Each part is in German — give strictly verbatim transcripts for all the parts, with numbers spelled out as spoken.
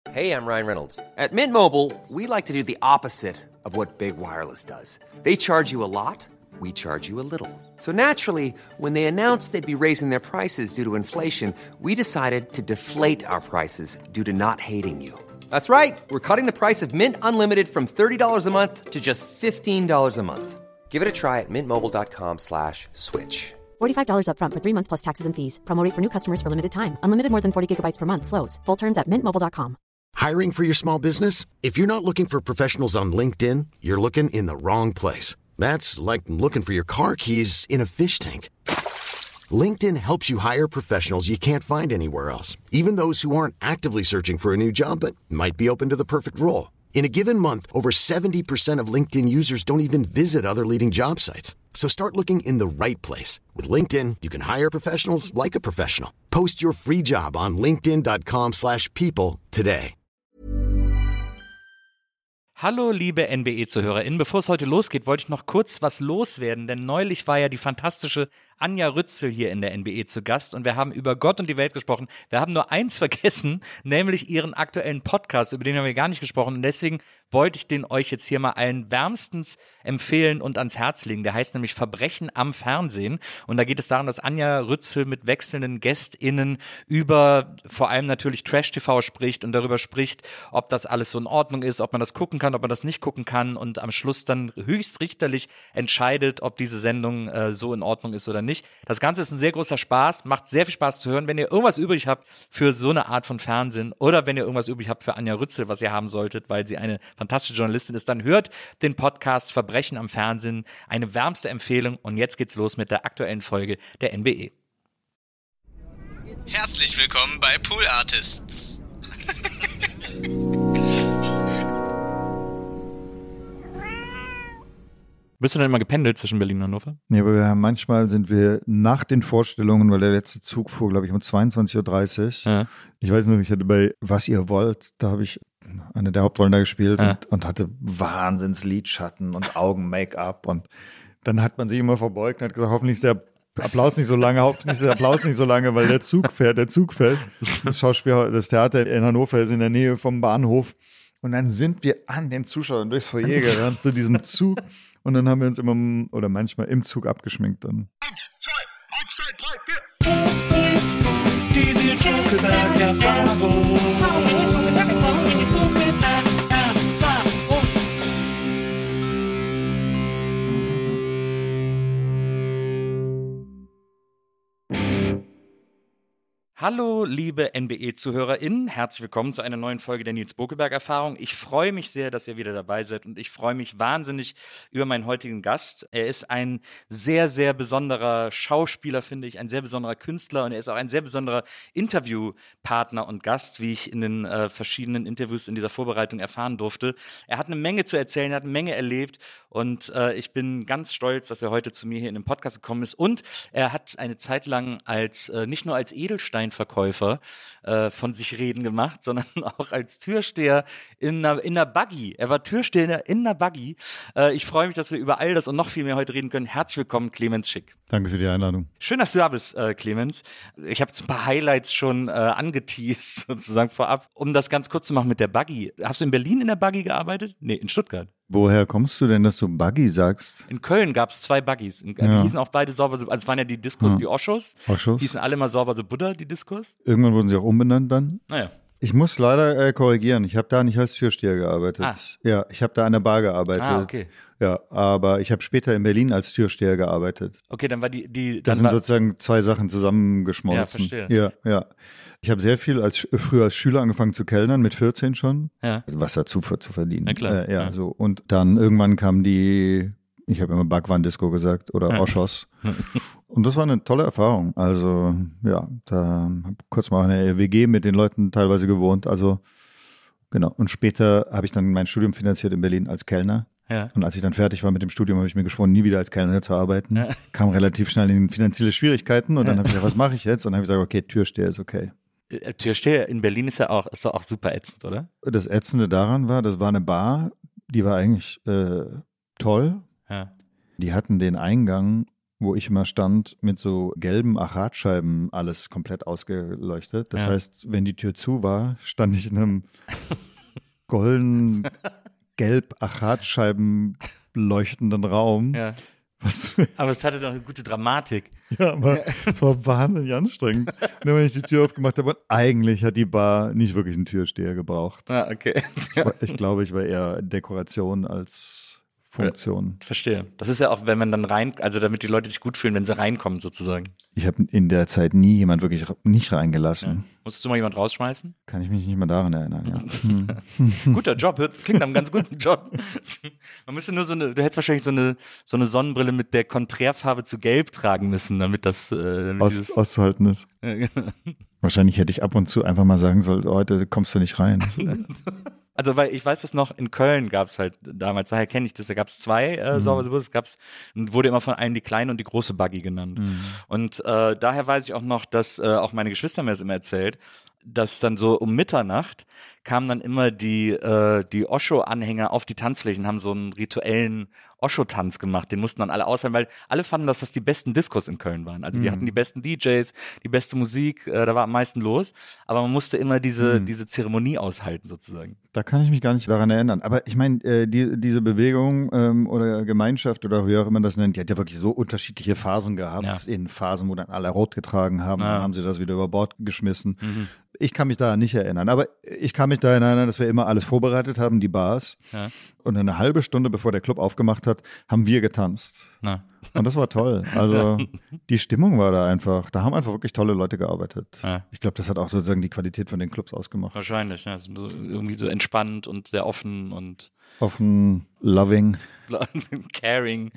Hey, I'm Ryan Reynolds. At Mint Mobile, we like to do the opposite of what Big Wireless does. They charge you a lot, we charge you a little. So naturally, when they announced they'd be raising their prices due to inflation, we decided to deflate our prices due to not hating you. That's right. We're cutting the price of Mint Unlimited from thirty dollars a month to just fifteen dollars a month. Give it a try at mintmobile.com slash switch. forty-five dollars up front for three months plus taxes and fees. Promo rate for new customers for limited time. Unlimited more than forty gigabytes per month slows. Full terms at mint mobile dot com. Hiring for your small business? If you're not looking for professionals on LinkedIn, you're looking in the wrong place. That's like looking for your car keys in a fish tank. LinkedIn helps you hire professionals you can't find anywhere else, even those who aren't actively searching for a new job but might be open to the perfect role. In a given month, over seventy percent of LinkedIn users don't even visit other leading job sites. So start looking in the right place. With LinkedIn, you can hire professionals like a professional. Post your free job on linkedin.com slash people today. Hallo liebe N B E-ZuhörerInnen, bevor es heute losgeht, wollte ich noch kurz was loswerden, denn neulich war ja die fantastische Anja Rützel hier in der N B E zu Gast und wir haben über Gott und die Welt gesprochen. Wir haben nur eins vergessen, nämlich ihren aktuellen Podcast, über den haben wir gar nicht gesprochen und deswegen wollte ich den euch jetzt hier mal allen wärmstens empfehlen und ans Herz legen. Der heißt nämlich Verbrechen am Fernsehen und da geht es darum, dass Anja Rützel mit wechselnden GästInnen über vor allem natürlich Trash-T V spricht und darüber spricht, ob das alles so in Ordnung ist, ob man das gucken kann, ob man das nicht gucken kann und am Schluss dann höchstrichterlich entscheidet, ob diese Sendung äh, so in Ordnung ist oder nicht. Das Ganze ist ein sehr großer Spaß, macht sehr viel Spaß zu hören. Wenn ihr irgendwas übrig habt für so eine Art von Fernsehen oder wenn ihr irgendwas übrig habt für Anja Rützel, was ihr haben solltet, weil sie eine fantastische Journalistin ist, dann hört den Podcast Verbrechen am Fernsehen. Eine wärmste Empfehlung und jetzt geht's los mit der aktuellen Folge der N B E. Herzlich willkommen bei Pool Artists. Bist du denn immer gependelt zwischen Berlin und Hannover? Nee, aber wir haben, manchmal sind wir nach den Vorstellungen, weil der letzte Zug fuhr, glaube ich, um zweiundzwanzig Uhr dreißig. Ja. Ich weiß noch, ich hatte bei Was ihr wollt, da habe ich eine der Hauptrollen da gespielt ja. und, und hatte Wahnsinns-Lidschatten und Augen-Make-up und dann hat man sich immer verbeugt und hat gesagt, hoffentlich ist der Applaus nicht so lange, hoffentlich ist der Applaus nicht so lange, weil der Zug fährt, der Zug fällt. Das Schauspiel, das Theater in Hannover ist in der Nähe vom Bahnhof und dann sind wir an den Zuschauern durchs Foyer gerannt zu diesem Zug. Und dann haben wir uns immer oder manchmal im Zug abgeschminkt. Dann. Eins, zwei, eins, zwei, drei, vier. Die Schokolade-Erfahrung. Hallo liebe N B E-ZuhörerInnen, herzlich willkommen zu einer neuen Folge der Nils Bokelberg-Erfahrung. Ich freue mich sehr, dass ihr wieder dabei seid und ich freue mich wahnsinnig über meinen heutigen Gast. Er ist ein sehr, sehr besonderer Schauspieler, finde ich, ein sehr besonderer Künstler und er ist auch ein sehr besonderer Interviewpartner und Gast, wie ich in den äh, verschiedenen Interviews in dieser Vorbereitung erfahren durfte. Er hat eine Menge zu erzählen, er hat eine Menge erlebt und äh, ich bin ganz stolz, dass er heute zu mir hier in den Podcast gekommen ist und er hat eine Zeit lang als äh, nicht nur als Edelstein Verkäufer äh, von sich reden gemacht, sondern auch als Türsteher in einer, in einer Buggy. Er war Türsteher in einer Buggy. Äh, ich freue mich, dass wir über all das und noch viel mehr heute reden können. Herzlich willkommen, Clemens Schick. Danke für die Einladung. Schön, dass du da bist, äh, Clemens. Ich habe ein paar Highlights schon äh, angeteased, sozusagen vorab. Um das ganz kurz zu machen mit der Buggy. Hast du in Berlin in der Buggy gearbeitet? Nee, in Stuttgart. Woher kommst du denn, dass du Buggy sagst? In Köln gab es zwei Buggys. Die ja. hießen auch beide sauber, also es waren ja die Diskos, ja. die Oschos. Oschos. Die hießen alle mal sauber so Buddha, die Diskos. Irgendwann wurden sie auch umbenannt dann. Naja. Ich muss leider äh, korrigieren. Ich habe da nicht als Türsteher gearbeitet. Ah. Ja, ich habe da an der Bar gearbeitet. Ah, okay. Ja, aber ich habe später in Berlin als Türsteher gearbeitet. Okay, dann war die... die das dann sind war sozusagen zwei Sachen zusammengeschmolzen. Ja, verstehe. Ja, ja. Ich habe sehr viel als früher als Schüler angefangen zu kellnern, mit vierzehn schon. Ja. Was dazu für, zu verdienen. Na klar. Äh, ja, ja, so. Und dann irgendwann kam die, ich habe immer Bhagwan-Disco gesagt oder ja. Oschos. Und das war eine tolle Erfahrung. Also, ja, da habe ich kurz mal in der W G mit den Leuten teilweise gewohnt. Also, genau. Und später habe ich dann mein Studium finanziert in Berlin als Kellner. Ja. Und als ich dann fertig war mit dem Studium, habe ich mir geschworen, nie wieder als Kellner zu arbeiten. Ja. Kam relativ schnell in finanzielle Schwierigkeiten und dann habe ich gesagt, was mache ich jetzt? Und dann habe ich gesagt, okay, Türsteher ist okay. Türsteher in Berlin ist ja auch, ist doch auch super ätzend, oder? Das Ätzende daran war, das war eine Bar, die war eigentlich äh, toll. Ja. Die hatten den Eingang wo ich immer stand, mit so gelben Achatscheiben alles komplett ausgeleuchtet. Das Ja. heißt, wenn die Tür zu war, stand ich in einem golden, gelb Achatscheiben leuchtenden Raum. Ja. Was, Aber es hatte doch eine gute Dramatik. ja, aber es war wahnsinnig anstrengend. Und dann, wenn ich die Tür aufgemacht habe, und eigentlich hat die Bar nicht wirklich einen Türsteher gebraucht. Ah, okay. Ich, war, ich glaube, ich war eher Dekoration als Funktion. Verstehe. Das ist ja auch, wenn man dann rein, also damit die Leute sich gut fühlen, wenn sie reinkommen sozusagen. Ich habe in der Zeit nie jemand wirklich nicht reingelassen. Ja. Musstest du mal jemand rausschmeißen? Kann ich mich nicht mehr daran erinnern, ja. Hm. Guter Job, hört, klingt nach einem ganz guten Job. Man müsste nur so eine, du hättest wahrscheinlich so eine, so eine Sonnenbrille mit der Konträrfarbe zu gelb tragen müssen, damit das, äh, damit Aus, dieses, auszuhalten ist. Ja, genau. Wahrscheinlich hätte ich ab und zu einfach mal sagen sollen, heute kommst du nicht rein. Also, weil ich weiß das noch, in Köln gab es halt damals, daher kenne ich das, da gab es zwei äh, Mhm. Sauberbus, es gab's, wurde immer von einem die kleine und die große Buggy genannt. Mhm. Und äh, daher weiß ich auch noch, dass äh, auch meine Geschwister mir das immer erzählt, dass dann so um Mitternacht kamen dann immer die, äh, die Osho-Anhänger auf die Tanzflächen, haben so einen rituellen Osho-Tanz gemacht. Den mussten dann alle auswählen, weil alle fanden, dass das die besten Diskos in Köln waren. Also die Mhm. hatten die besten D Js, die beste Musik, äh, da war am meisten los. Aber man musste immer diese, Mhm. diese Zeremonie aushalten sozusagen. Da kann ich mich gar nicht daran erinnern. Aber ich meine, äh, die, diese Bewegung ähm, oder Gemeinschaft oder wie auch immer das nennt, die hat ja wirklich so unterschiedliche Phasen gehabt. Ja. In Phasen, wo dann alle rot getragen haben, Ja. dann haben sie das wieder über Bord geschmissen. Mhm. Ich kann mich daran nicht erinnern. Aber ich kann mich daran erinnern, dass wir immer alles vorbereitet haben, die Bars. Ja. Und eine halbe Stunde, bevor der Club aufgemacht hat, haben wir getanzt. Na. Und das war toll. Also die Stimmung war da einfach, da haben einfach wirklich tolle Leute gearbeitet. Ja. Ich glaube, das hat auch sozusagen die Qualität von den Clubs ausgemacht. Wahrscheinlich, ja. So irgendwie so entspannt und sehr offen und Offen, loving. caring.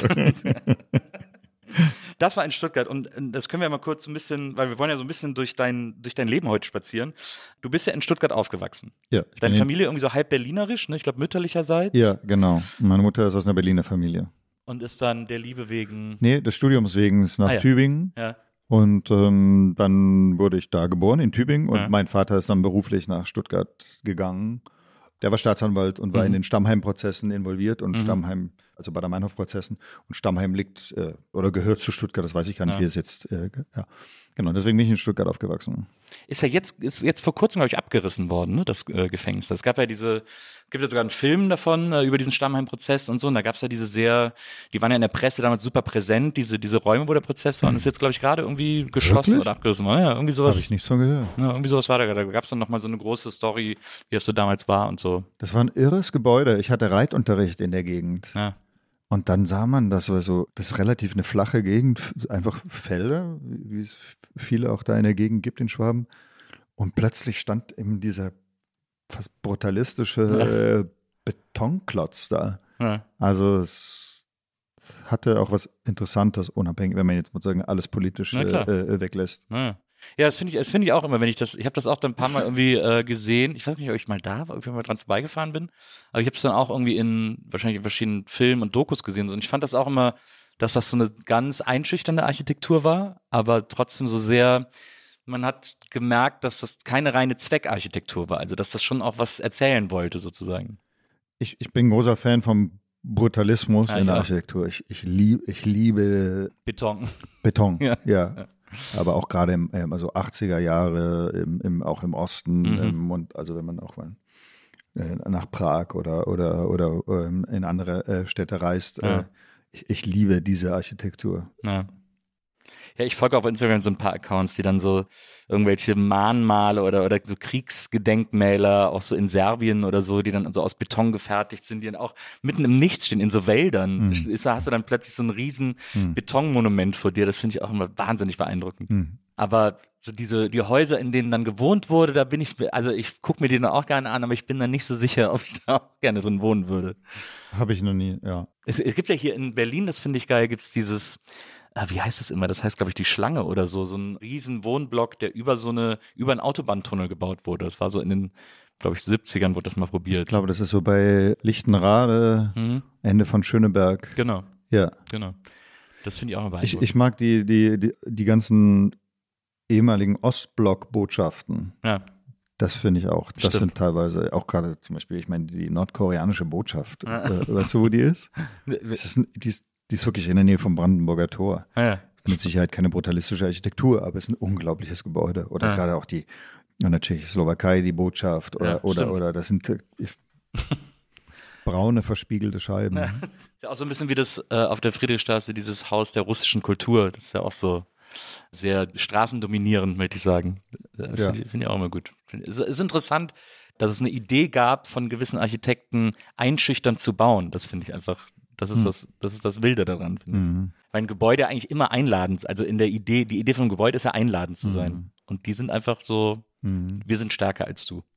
Das war in Stuttgart und äh, das können wir mal kurz so ein bisschen, weil wir wollen ja so ein bisschen durch dein, durch dein Leben heute spazieren. Du bist ja in Stuttgart aufgewachsen. Ja, ich Deine bin Familie irgendwie so halb berlinerisch, ne? Ich glaube mütterlicherseits. Ja, genau. Meine Mutter ist aus einer Berliner Familie. Und ist dann der Liebe wegen. Nee, des Studiums wegen ist nach Ah, ja. Tübingen. Ja. Und ähm, dann wurde ich da geboren, in Tübingen. Und Ja. mein Vater ist dann beruflich nach Stuttgart gegangen. Der war Staatsanwalt und war Mhm. in den Stammheim-Prozessen involviert. Und Mhm. Stammheim, also bei der Meinhof-Prozessen. Und Stammheim liegt äh, oder gehört zu Stuttgart, das weiß ich gar nicht, Ja. wie es jetzt, äh, ge- ja. Genau, deswegen bin ich in Stuttgart aufgewachsen. Ist ja jetzt, ist jetzt vor kurzem, glaube ich, abgerissen worden, ne, das äh, Gefängnis. Es gab ja diese, gibt ja sogar einen Film davon, äh, über diesen Stammheim-Prozess und so. Und da gab es ja diese sehr, die waren ja in der Presse damals super präsent, diese, diese Räume, wo der Prozess war. Und das ist jetzt, glaube ich, gerade irgendwie geschlossen Wirklich? oder abgerissen worden. Ja, irgendwie sowas. Habe ich nichts von gehört. Ja, irgendwie sowas war da. Da gab es dann nochmal so eine große Story, wie das so damals war und so. Das war ein irres Gebäude. Ich hatte Reitunterricht in der Gegend. Ja. Und dann sah man, das war so, das ist relativ eine flache Gegend, f- einfach Felder, wie es viele auch da in der Gegend gibt in Schwaben. Und plötzlich stand eben dieser fast brutalistische äh, Betonklotz da. Ja. Also es hatte auch was Interessantes, unabhängig, wenn man jetzt sozusagen alles politisch Na äh, klar. äh, weglässt. Ja, ja das finde ich, das finde ich auch immer, wenn ich das, ich habe das auch dann ein paar Mal irgendwie äh, gesehen. Ich weiß nicht, ob ich mal da war, ob ich mal dran vorbeigefahren bin, aber ich habe es dann auch irgendwie in, wahrscheinlich in verschiedenen Filmen und Dokus gesehen. So. Und ich fand das auch immer, dass das so eine ganz einschüchternde Architektur war, aber trotzdem so sehr, man hat gemerkt, dass das keine reine Zweckarchitektur war, also dass das schon auch was erzählen wollte sozusagen. Ich, ich bin großer Fan vom Brutalismus Ja, in ich der auch. Architektur. Ich, ich, lieb, ich liebe Beton. Beton, Ja. ja. Aber auch gerade im ähm, also achtziger Jahre, im, im, auch im Osten Mhm. ähm, und also wenn man auch mal äh, nach Prag oder oder oder ähm, in andere äh, Städte reist, Ja. äh, ich, ich liebe diese Architektur. Ja. Ja, ich folge auf Instagram so ein paar Accounts, die dann so irgendwelche Mahnmale oder, oder so Kriegsgedenkmäler, auch so in Serbien oder so, die dann so aus Beton gefertigt sind, die dann auch mitten im Nichts stehen, in so Wäldern. Mhm. Ist, da hast du dann plötzlich so ein riesen Mhm. Betonmonument vor dir. Das finde ich auch immer wahnsinnig beeindruckend. Mhm. Aber so diese, die Häuser, in denen dann gewohnt wurde, da bin ich, also ich gucke mir die dann auch gerne an, aber ich bin dann nicht so sicher, ob ich da auch gerne drin wohnen würde. Habe ich noch nie, ja. Es, es gibt ja hier in Berlin, das finde ich geil, gibt es dieses, ah, wie heißt das immer? Das heißt, glaube ich, die Schlange oder so. So ein riesen Wohnblock, der über so eine, über einen Autobahntunnel gebaut wurde. Das war so in den, glaube ich, siebzigern wurde das mal probiert. Ich glaube, das ist so bei Lichtenrade, Mhm. Ende von Schöneberg. Genau, Ja. genau. Das finde ich auch mal Ich, beeindruckend. ich mag die, die, die, die ganzen ehemaligen Ostblock-Botschaften. ja, Das finde ich auch. Das Stimmt. sind teilweise auch gerade zum Beispiel, ich meine, die nordkoreanische Botschaft. Äh, weißt du, wo die ist? Das ist, ein- die ist die ist wirklich in der Nähe vom Brandenburger Tor. Ah, ja. Mit Sicherheit keine brutalistische Architektur, aber es ist ein unglaubliches Gebäude. Oder Ja. gerade auch die in der Tschechoslowakei, die Botschaft oder, Ja, oder, stimmt. oder das sind äh, braune, verspiegelte Scheiben. Ja. Ist ja auch so ein bisschen wie das äh, auf der Friedrichstraße, dieses Haus der russischen Kultur. Das ist ja auch so sehr straßendominierend, möchte ich sagen. Äh, Finde Ja. ich, find ich auch immer gut. Find, es ist interessant, dass es eine Idee gab, von gewissen Architekten einschüchternd zu bauen. Das finde ich einfach, das ist, Hm. das, das ist das Wilde daran, finde Mhm. ich. Weil ein Gebäude eigentlich immer einladend, also in der Idee, die Idee von einem Gebäude ist ja einladend zu sein. Mhm. Und die sind einfach so, Mhm. wir sind stärker als du.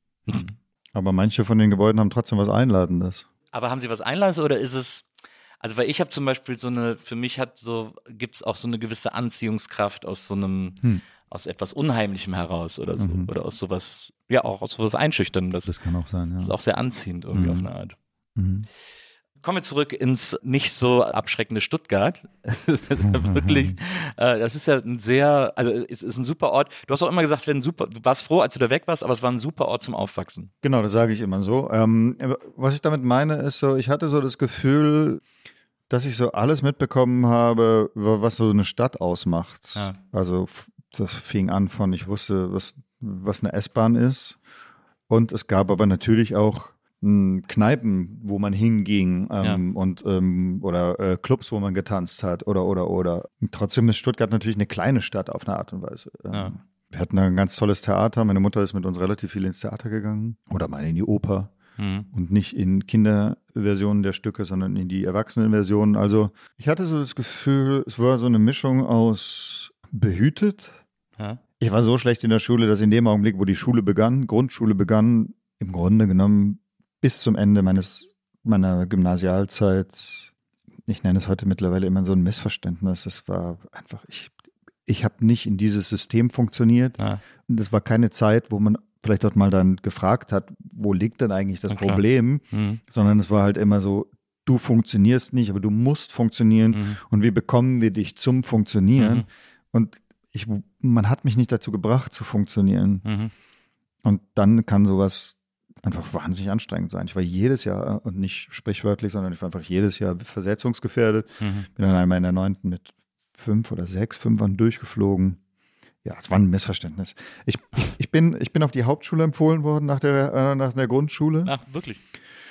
Aber manche von den Gebäuden haben trotzdem was Einladendes. Aber haben sie was Einladendes oder ist es, also weil ich habe zum Beispiel so eine, für mich hat so, gibt es auch so eine gewisse Anziehungskraft aus so einem, Hm. aus etwas Unheimlichem heraus oder so. Mhm. Oder aus sowas, ja auch aus sowas Einschüchterndes. Das, Das kann auch sein, ist ja. auch sehr anziehend irgendwie Mhm. auf eine Art. Mhm. Kommen wir zurück ins nicht so abschreckende Stuttgart. Wirklich, äh, das ist ja ein sehr, also es ist ein super Ort. Du hast auch immer gesagt, es wäre ein super, du warst froh, als du da weg warst, aber es war ein super Ort zum Aufwachsen. Genau, das sage ich immer so. Ähm, was ich damit meine, ist so, ich hatte so das Gefühl, dass ich so alles mitbekommen habe, was so eine Stadt ausmacht. Ja. Also f- das fing an von, ich wusste, was, was eine S-Bahn ist. Und es gab aber natürlich auch mh, Kneipen, wo man hinging ähm, und ähm, oder äh, Clubs, wo man getanzt hat oder oder oder. Und trotzdem ist Stuttgart natürlich eine kleine Stadt auf eine Art und Weise. Ähm, Ja. Wir hatten ein ganz tolles Theater. Meine Mutter ist mit uns relativ viel ins Theater gegangen oder mal in die Oper. Mhm. Und nicht in Kinderversionen der Stücke, sondern in die Erwachsenenversionen. Also ich hatte so das Gefühl, es war so eine Mischung aus behütet. Ja. Ich war so schlecht in der Schule, dass in dem Augenblick, wo die Schule begann, Grundschule begann, im Grunde genommen bis zum Ende meines meiner Gymnasialzeit, ich nenne es heute mittlerweile immer so ein Missverständnis. Es war einfach, ich, ich habe nicht in dieses System funktioniert. Ja. Und es war keine Zeit, wo man vielleicht dort mal dann gefragt hat, wo liegt denn eigentlich das Na klar. Problem, Mhm. sondern es war halt immer so, du funktionierst nicht, aber du musst funktionieren Mhm. und wie bekommen wir dich zum Funktionieren? Mhm. Und ich, man hat mich nicht dazu gebracht zu funktionieren. Mhm. Und dann kann sowas einfach wahnsinnig anstrengend sein. Ich war jedes Jahr, und nicht sprichwörtlich, sondern ich war einfach jedes Jahr versetzungsgefährdet. Mhm. Bin dann einmal in der neunten mit fünf oder sechs Fünfern durchgeflogen. Ja, es war ein Missverständnis. Ich, ich, bin, ich bin auf die Hauptschule empfohlen worden nach der, äh, nach der Grundschule. Ach, wirklich?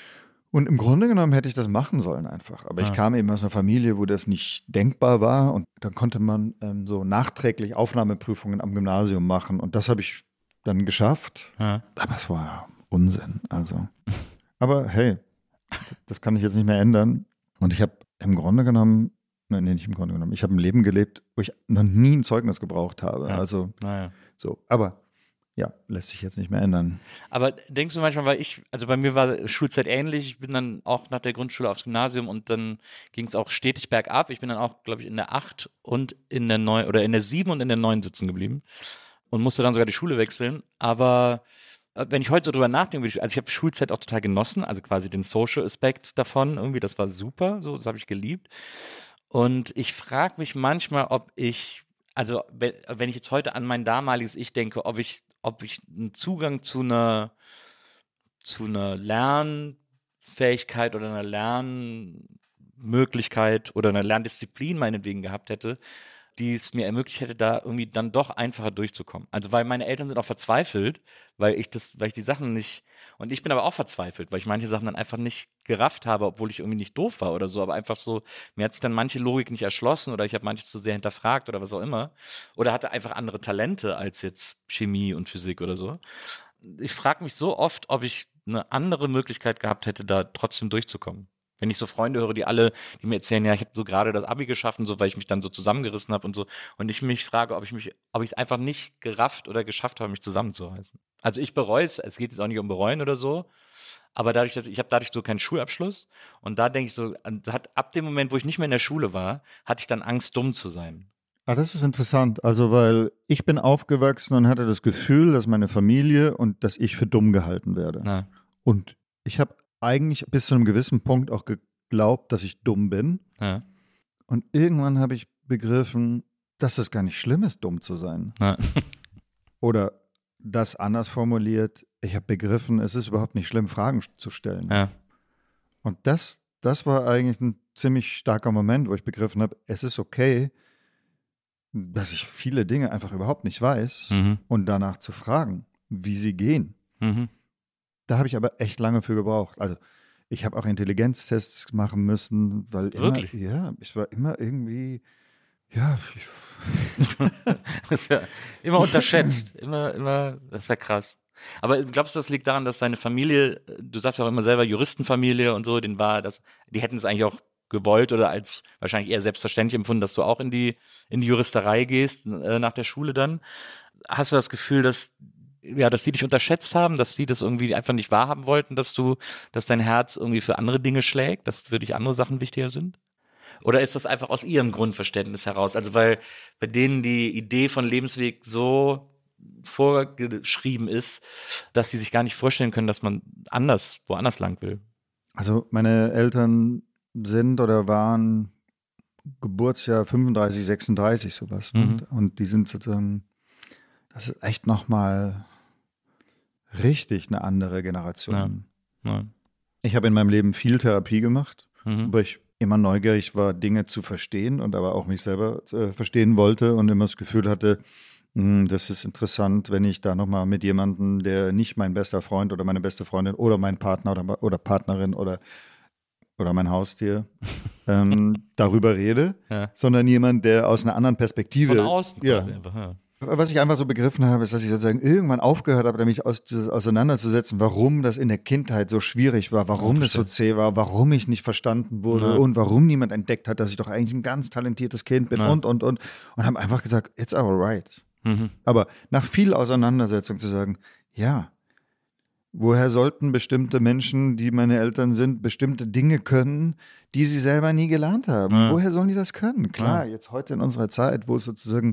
Und im Grunde genommen hätte ich das machen sollen einfach. Aber Ah. ich kam eben aus einer Familie, wo das nicht denkbar war. Und dann konnte man ähm, so nachträglich Aufnahmeprüfungen am Gymnasium machen. Und das habe ich dann geschafft. Ja. Aber es war Unsinn. Also. Aber hey, das kann ich jetzt nicht mehr ändern. Und ich habe im Grunde genommen, nein, nee, nicht im Grunde genommen, ich habe ein Leben gelebt, wo ich noch nie ein Zeugnis gebraucht habe. Ja. Also Naja. so. Aber ja, lässt sich jetzt nicht mehr ändern. Aber denkst du manchmal, weil ich, also bei mir war Schulzeit ähnlich, ich bin dann auch nach der Grundschule aufs Gymnasium und dann ging es auch stetig bergab. Ich bin dann auch, glaube ich, in der acht und in der neun oder in der sieben und in der neun sitzen geblieben und musste dann sogar die Schule wechseln. Aber äh, wenn ich heute so drüber nachdenke, also ich habe Schulzeit auch total genossen, also quasi den Social Aspekt davon, irgendwie, das war super, so, das habe ich geliebt. Und ich frage mich manchmal, ob ich, also wenn, wenn ich jetzt heute an mein damaliges Ich denke, ob ich, ob ich einen Zugang zu einer, zu einer Lernfähigkeit oder einer Lernmöglichkeit oder einer Lerndisziplin meinetwegen gehabt hätte, die es mir ermöglicht hätte, da irgendwie dann doch einfacher durchzukommen. Also weil meine Eltern sind auch verzweifelt, weil ich das, weil ich die Sachen nicht, und ich bin aber auch verzweifelt, weil ich manche Sachen dann einfach nicht gerafft habe, obwohl ich irgendwie nicht doof war oder so, aber einfach so, mir hat sich dann manche Logik nicht erschlossen oder ich habe manches zu sehr hinterfragt oder was auch immer. Oder hatte einfach andere Talente als jetzt Chemie und Physik oder so. Ich frage mich so oft, ob ich eine andere Möglichkeit gehabt hätte, da trotzdem durchzukommen. Wenn ich so Freunde höre, die alle, die mir erzählen, ja, ich habe so gerade das Abi geschafft und so, weil ich mich dann so zusammengerissen habe und so. Und ich mich frage, ob ich mich, ob ich es einfach nicht gerafft oder geschafft habe, mich zusammenzureißen. Also ich bereue es, es geht jetzt auch nicht um bereuen oder so, aber dadurch, dass ich, ich habe dadurch so keinen Schulabschluss und da denke ich so, hat, ab dem Moment, wo ich nicht mehr in der Schule war, hatte ich dann Angst, dumm zu sein. Ah, das ist interessant. Also, weil ich bin aufgewachsen und hatte das Gefühl, dass meine Familie und dass ich für dumm gehalten werde. Ja. Und ich habe eigentlich bis zu einem gewissen Punkt auch geglaubt, dass ich dumm bin. Ja. Und irgendwann habe ich begriffen, dass es gar nicht schlimm ist, dumm zu sein. Ja. Oder das anders formuliert, ich habe begriffen, es ist überhaupt nicht schlimm, Fragen zu stellen. Ja. Und das das war eigentlich ein ziemlich starker Moment, wo ich begriffen habe, es ist okay, dass ich viele Dinge einfach überhaupt nicht weiß mhm. und danach zu fragen, wie sie gehen. Mhm. Da habe ich aber echt lange für gebraucht. Also ich habe auch Intelligenztests machen müssen, weil Wirklich? immer, ja, ich war immer irgendwie, ja. Das ist ja immer unterschätzt, immer, immer, das ist ja krass. Aber glaubst du, das liegt daran, dass deine Familie, du sagst ja auch immer selber Juristenfamilie und so, den war das, die hätten es eigentlich auch gewollt oder als wahrscheinlich eher selbstverständlich empfunden, dass du auch in die in die Juristerei gehst äh, nach der Schule dann. Hast du das Gefühl, dass ja, dass sie dich unterschätzt haben, dass sie das irgendwie einfach nicht wahrhaben wollten, dass du, dass dein Herz irgendwie für andere Dinge schlägt, dass für dich andere Sachen wichtiger sind? Oder ist das einfach aus ihrem Grundverständnis heraus? Also weil bei denen die Idee von Lebensweg so vorgeschrieben ist, dass sie sich gar nicht vorstellen können, dass man anders, woanders lang will. Also meine Eltern sind oder waren Geburtsjahr fünfunddreißig, sechsunddreißig sowas. Mhm. Und, und die sind sozusagen, das ist echt nochmal richtig eine andere Generation. Ja. Ja. Ich habe in meinem Leben viel Therapie gemacht, mhm. weil ich immer neugierig war, Dinge zu verstehen und aber auch mich selber äh, verstehen wollte und immer das Gefühl hatte, mh, das ist interessant, wenn ich da nochmal mit jemandem, der nicht mein bester Freund oder meine beste Freundin oder mein Partner oder, oder Partnerin oder oder mein Haustier, ähm, darüber rede, ja. sondern jemand, der aus einer anderen Perspektive. Von außen ja. quasi einfach, ja. Was ich einfach so begriffen habe, ist, dass ich sozusagen irgendwann aufgehört habe, mich aus, auseinanderzusetzen, warum das in der Kindheit so schwierig war, warum ja, das so zäh war, warum ich nicht verstanden wurde ja. und warum niemand entdeckt hat, dass ich doch eigentlich ein ganz talentiertes Kind bin ja. und, und, und. Und habe einfach gesagt, it's alright. Mhm. Aber nach viel Auseinandersetzung zu sagen, ja, woher sollten bestimmte Menschen, die meine Eltern sind, bestimmte Dinge können, die sie selber nie gelernt haben? Ja. Woher sollen die das können? Klar, ja. jetzt heute in unserer Zeit, wo es sozusagen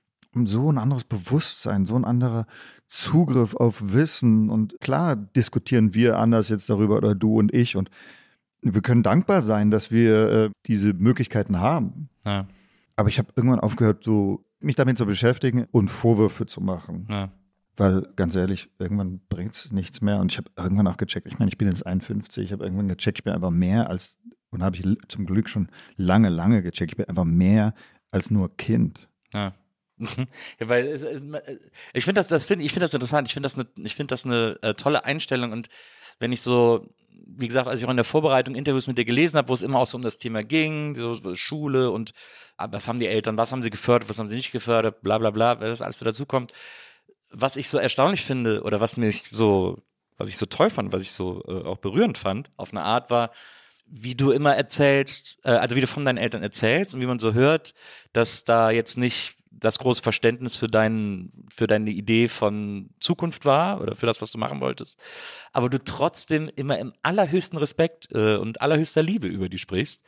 so ein anderes Bewusstsein, so ein anderer Zugriff auf Wissen und klar diskutieren wir anders jetzt darüber oder du und ich und wir können dankbar sein, dass wir äh, diese Möglichkeiten haben. Ja. Aber ich habe irgendwann aufgehört, so, mich damit zu beschäftigen und Vorwürfe zu machen. Ja. Weil, ganz ehrlich, irgendwann bringt es nichts mehr. Und ich habe irgendwann auch gecheckt, ich meine, ich bin jetzt einundfünfzig, ich habe irgendwann gecheckt, ich bin einfach mehr als, und habe ich zum Glück schon lange, lange gecheckt, ich bin einfach mehr als nur Kind. Ja. Ja, weil ich finde das, das finde ich finde das interessant. Ich finde das eine, ich finde das eine äh, tolle Einstellung. Und wenn ich so, wie gesagt, als ich auch in der Vorbereitung Interviews mit dir gelesen habe, wo es immer auch so um das Thema ging, so Schule und was haben die Eltern, was haben sie gefördert, was haben sie nicht gefördert, bla bla bla, weil das alles so dazukommt. Was ich so erstaunlich finde oder was mich so, was ich so toll fand, was ich so äh, auch berührend fand, auf eine Art war, wie du immer erzählst, äh, also wie du von deinen Eltern erzählst und wie man so hört, dass da jetzt nicht das große Verständnis für deinen, für deine Idee von Zukunft war oder für das, was du machen wolltest, aber du trotzdem immer im allerhöchsten Respekt äh, und allerhöchster Liebe über die sprichst,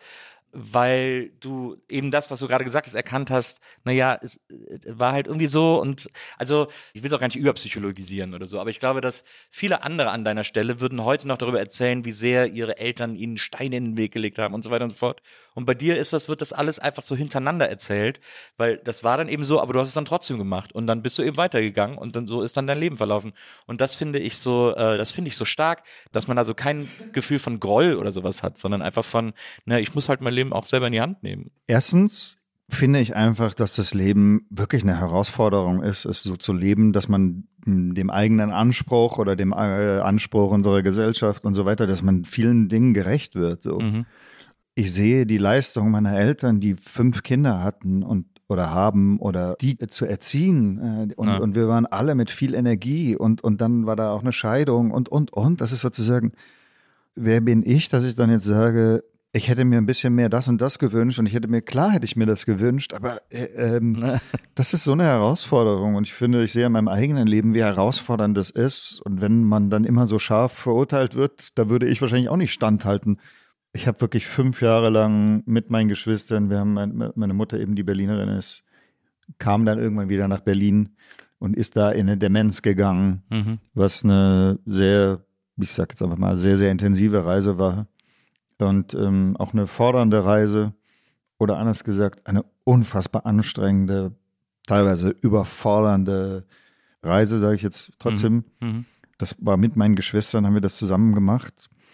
weil du eben das, was du gerade gesagt hast, erkannt hast, naja, es war halt irgendwie so und also ich will es auch gar nicht überpsychologisieren oder so, aber ich glaube, dass viele andere an deiner Stelle würden heute noch darüber erzählen, wie sehr ihre Eltern ihnen Steine in den Weg gelegt haben und so weiter und so fort. Und bei dir ist das, wird das alles einfach so hintereinander erzählt, weil das war dann eben so, aber du hast es dann trotzdem gemacht und dann bist du eben weitergegangen und dann so ist dann dein Leben verlaufen. Und das finde ich so, äh, das finde ich so stark, dass man also kein Gefühl von Groll oder sowas hat, sondern einfach von, na, ich muss halt mein Leben auch selber in die Hand nehmen. Erstens finde ich einfach, dass das Leben wirklich eine Herausforderung ist, es so zu leben, dass man dem eigenen Anspruch oder dem äh, Anspruch unserer Gesellschaft und so weiter, dass man vielen Dingen gerecht wird. So. Mhm. Ich sehe die Leistung meiner Eltern, die fünf Kinder hatten und oder haben oder die zu erziehen äh, und, ja. und wir waren alle mit viel Energie und, und dann war da auch eine Scheidung und, und, und. Das ist sozusagen, wer bin ich, dass ich dann jetzt sage, ich hätte mir ein bisschen mehr das und das gewünscht und ich hätte mir, klar hätte ich mir das gewünscht, aber äh, ähm, das ist so eine Herausforderung und ich finde, ich sehe in meinem eigenen Leben, wie herausfordernd das ist und wenn man dann immer so scharf verurteilt wird, da würde ich wahrscheinlich auch nicht standhalten. Ich habe wirklich fünf Jahre lang mit meinen Geschwistern, wir haben mein, meine Mutter eben, die Berlinerin ist, kam dann irgendwann wieder nach Berlin und ist da in eine Demenz gegangen, mhm. was eine sehr, ich sag jetzt einfach mal, sehr, sehr intensive Reise war. Und ähm, auch eine fordernde Reise oder anders gesagt, eine unfassbar anstrengende, teilweise überfordernde Reise, sage ich jetzt trotzdem. Mhm. Das war mit meinen Geschwistern, haben wir das zusammen gemacht.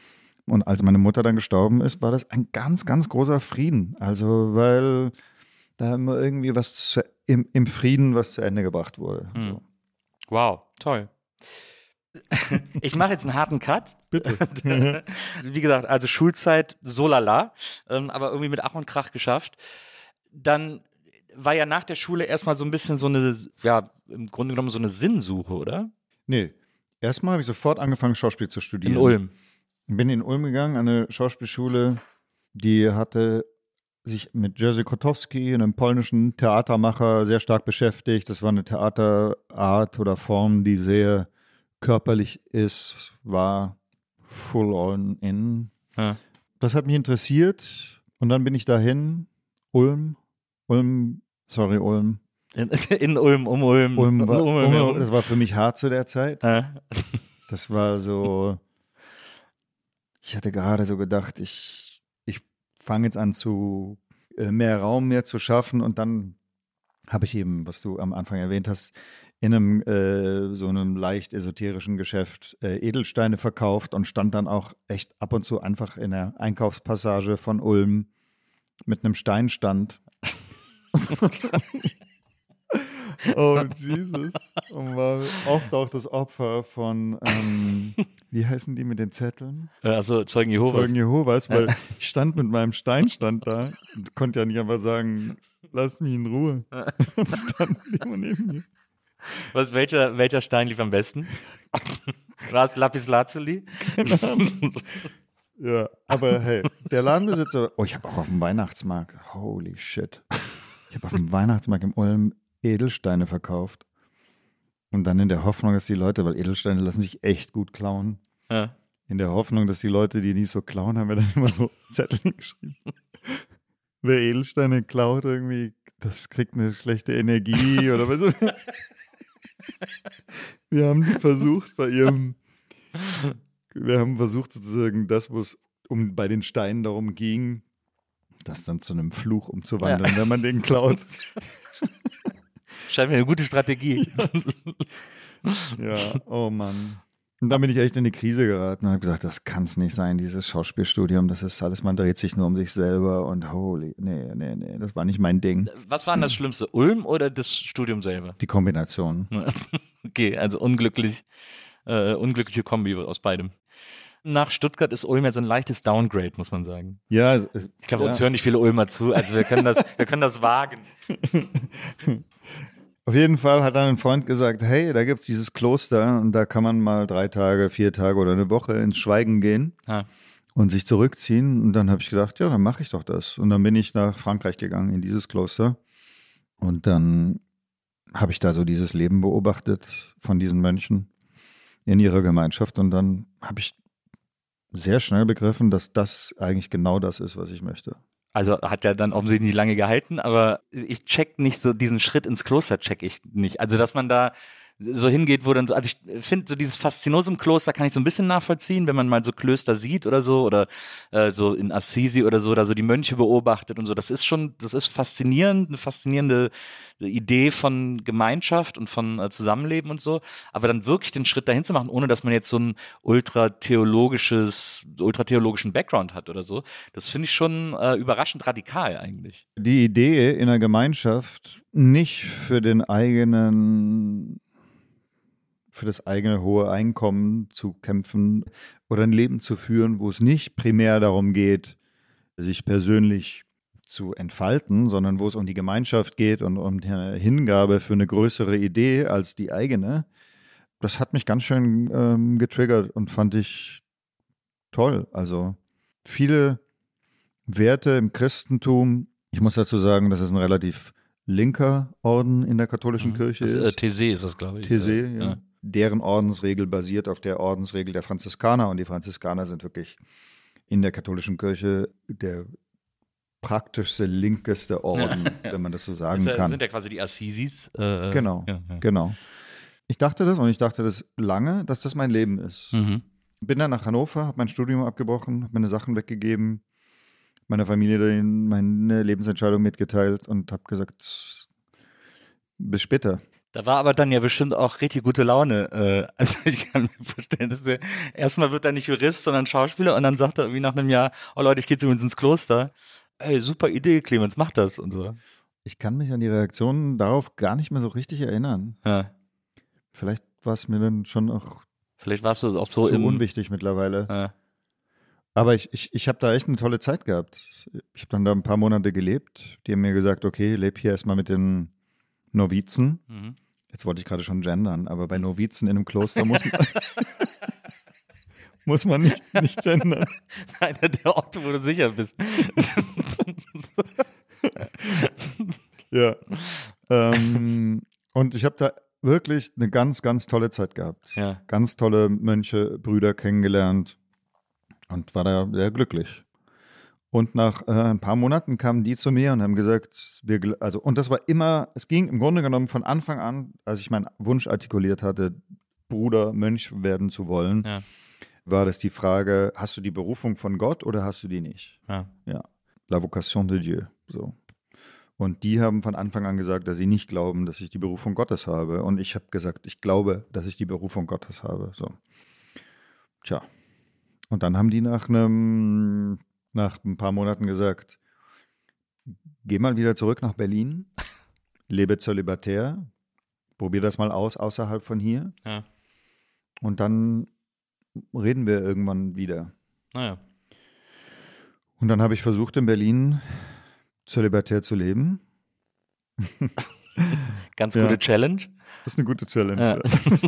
Und als meine Mutter dann gestorben ist, war das ein ganz, ganz großer Frieden. Also, weil da immer irgendwie was zu, im, im Frieden was zu Ende gebracht wurde. Hm. So. Wow, toll. Ich mache jetzt einen harten Cut. Bitte. Wie gesagt, also Schulzeit so lala, ähm, aber irgendwie mit Ach und Krach geschafft. Dann war ja nach der Schule erstmal so ein bisschen so eine, ja, im Grunde genommen so eine Sinnsuche, oder? Nee, erstmal habe ich sofort angefangen, Schauspiel zu studieren. In Ulm. Bin in Ulm gegangen, an eine Schauspielschule, die hatte sich mit Jerzy Kotowski, einem polnischen Theatermacher, sehr stark beschäftigt. Das war eine Theaterart oder Form, die sehr körperlich ist, war full on in. Ja. Das hat mich interessiert und dann bin ich dahin, Ulm, Ulm, sorry, Ulm. In, in Ulm, um Ulm. Ulm war, um Ulm Ulm, das war für mich hart zu der Zeit. Ja. Das war so, ich hatte gerade so gedacht, ich, ich fange jetzt an zu, äh, mehr Raum mehr zu schaffen und dann habe ich eben, was du am Anfang erwähnt hast, in einem äh, so einem leicht esoterischen Geschäft äh, Edelsteine verkauft und stand dann auch echt ab und zu einfach in der Einkaufspassage von Ulm mit einem Steinstand. Oh, Jesus. Und war oft auch das Opfer von, ähm, wie heißen die mit den Zetteln? Also Zeugen Jehovas. Zeugen Jehovas, weil ich stand mit meinem Steinstand da und konnte ja nicht einfach sagen, lasst mich in Ruhe. Und stand immer neben mir. Was, welcher, welcher Stein lief am besten? Gras Lapis Lazuli? Keine Ahnung. Ja, aber hey, der Ladenbesitzer, oh, ich habe auch auf dem Weihnachtsmarkt, holy shit. Ich habe auf dem Weihnachtsmarkt im Ulm Edelsteine verkauft. Und dann in der Hoffnung, dass die Leute, weil Edelsteine lassen sich echt gut klauen. Ja. In der Hoffnung, dass die Leute, die nicht so klauen, haben wir dann immer so Zettel geschrieben. Wer Edelsteine klaut irgendwie, das kriegt eine schlechte Energie oder was. Wir haben versucht bei ihrem, wir haben versucht sozusagen das, wo es um bei den Steinen darum ging, das dann zu einem Fluch umzuwandeln, ja. Wenn man den klaut. Scheint mir eine gute Strategie. Ja, oh Mann. Und dann bin ich echt in die Krise geraten und habe gesagt, das kann es nicht sein, dieses Schauspielstudium, das ist alles, man dreht sich nur um sich selber und holy, nee, nee, nee, das war nicht mein Ding. Was war denn das Schlimmste, Ulm oder das Studium selber? Die Kombination. Okay, also unglücklich, äh, unglückliche Kombi aus beidem. Nach Stuttgart ist Ulm ja so ein leichtes Downgrade, muss man sagen. Ja. Ich glaube, ja. uns hören nicht viele Ulmer zu, also wir können das, wir können das wagen. Auf jeden Fall hat dann ein Freund gesagt, hey, da gibt es dieses Kloster und da kann man mal drei Tage, vier Tage oder eine Woche ins Schweigen gehen ah. und sich zurückziehen. Und dann habe ich gedacht, ja, dann mache ich doch das. Und dann bin ich nach Frankreich gegangen, in dieses Kloster. Und dann habe ich da so dieses Leben beobachtet von diesen Mönchen in ihrer Gemeinschaft. Und dann habe ich sehr schnell begriffen, dass das eigentlich genau das ist, was ich möchte. Also hat ja dann offensichtlich nicht lange gehalten, aber ich check nicht so, diesen Schritt ins Kloster check ich nicht. Also dass man da so hingeht, wo dann so, also ich finde so dieses Faszinosum-Kloster kann ich so ein bisschen nachvollziehen, wenn man mal so Klöster sieht oder so oder äh, so in Assisi oder so, oder so die Mönche beobachtet und so. Das ist schon, das ist faszinierend, eine faszinierende Idee von Gemeinschaft und von äh, Zusammenleben und so. Aber dann wirklich den Schritt dahin zu machen, ohne dass man jetzt so ein ultratheologisches, ultratheologischen Background hat oder so, das finde ich schon äh, überraschend radikal eigentlich. Die Idee in einer Gemeinschaft nicht für den eigenen für das eigene hohe Einkommen zu kämpfen oder ein Leben zu führen, wo es nicht primär darum geht, sich persönlich zu entfalten, sondern wo es um die Gemeinschaft geht und um die Hingabe für eine größere Idee als die eigene. Das hat mich ganz schön ähm, getriggert und fand ich toll. Also viele Werte im Christentum. Ich muss dazu sagen, das ist ein relativ linker Orden in der katholischen mhm. Kirche das, ist. Äh, Thésée ist das, glaube ich. Thésée, ja. ja. Deren Ordensregel basiert auf der Ordensregel der Franziskaner und die Franziskaner sind wirklich in der katholischen Kirche der praktischste, linkeste Orden, wenn man das so sagen das kann. Sind ja quasi die Assisis. Äh, genau, ja, ja. genau. Ich dachte das und ich dachte das lange, dass das mein Leben ist. Mhm. Bin dann nach Hannover, habe mein Studium abgebrochen, habe meine Sachen weggegeben, meiner Familie meine Lebensentscheidung mitgeteilt und habe gesagt, bis später. Da war aber dann ja bestimmt auch richtig gute Laune. Äh, also ich kann mir vorstellen, dass der erstmal wird er nicht Jurist, sondern Schauspieler und dann sagt er irgendwie nach einem Jahr, oh Leute, ich gehe jetzt übrigens ins Kloster. Ey, super Idee, Clemens, mach das und so. Ich kann mich an die Reaktionen darauf gar nicht mehr so richtig erinnern. Ja. Vielleicht war es mir dann schon auch Vielleicht warst du auch so zu im, unwichtig mittlerweile. Ja. Aber ich, ich, ich habe da echt eine tolle Zeit gehabt. Ich habe dann da ein paar Monate gelebt. Die haben mir gesagt, okay, leb hier erstmal mit den Novizen. Mhm. Jetzt wollte ich gerade schon gendern, aber bei Novizen in einem Kloster muss man, muss man nicht, nicht gendern. Einer der Orte, wo du sicher bist. Ja. Ähm, und ich habe da wirklich eine ganz, ganz tolle Zeit gehabt. Ja. Ganz tolle Mönche, Brüder kennengelernt und war da sehr glücklich. Und nach äh, ein paar Monaten kamen die zu mir und haben gesagt, wir, also, und das war immer, es ging im Grunde genommen von Anfang an, als ich meinen Wunsch artikuliert hatte, Bruder, Mönch werden zu wollen, Ja. war das die Frage, hast du die Berufung von Gott oder hast du die nicht? Ja. Ja. La vocation de Dieu. So. Und die haben von Anfang an gesagt, dass sie nicht glauben, dass ich die Berufung Gottes habe. Und ich habe gesagt, ich glaube, dass ich die Berufung Gottes habe. So. Tja. Und dann haben die nach einem nach ein paar Monaten gesagt, geh mal wieder zurück nach Berlin, lebe zölibatär, probier das mal aus außerhalb von hier Ja. und dann reden wir irgendwann wieder. Naja. Und dann habe ich versucht, in Berlin zölibatär zu leben. Ganz Ja. gute Challenge. Das ist eine gute Challenge. Ja.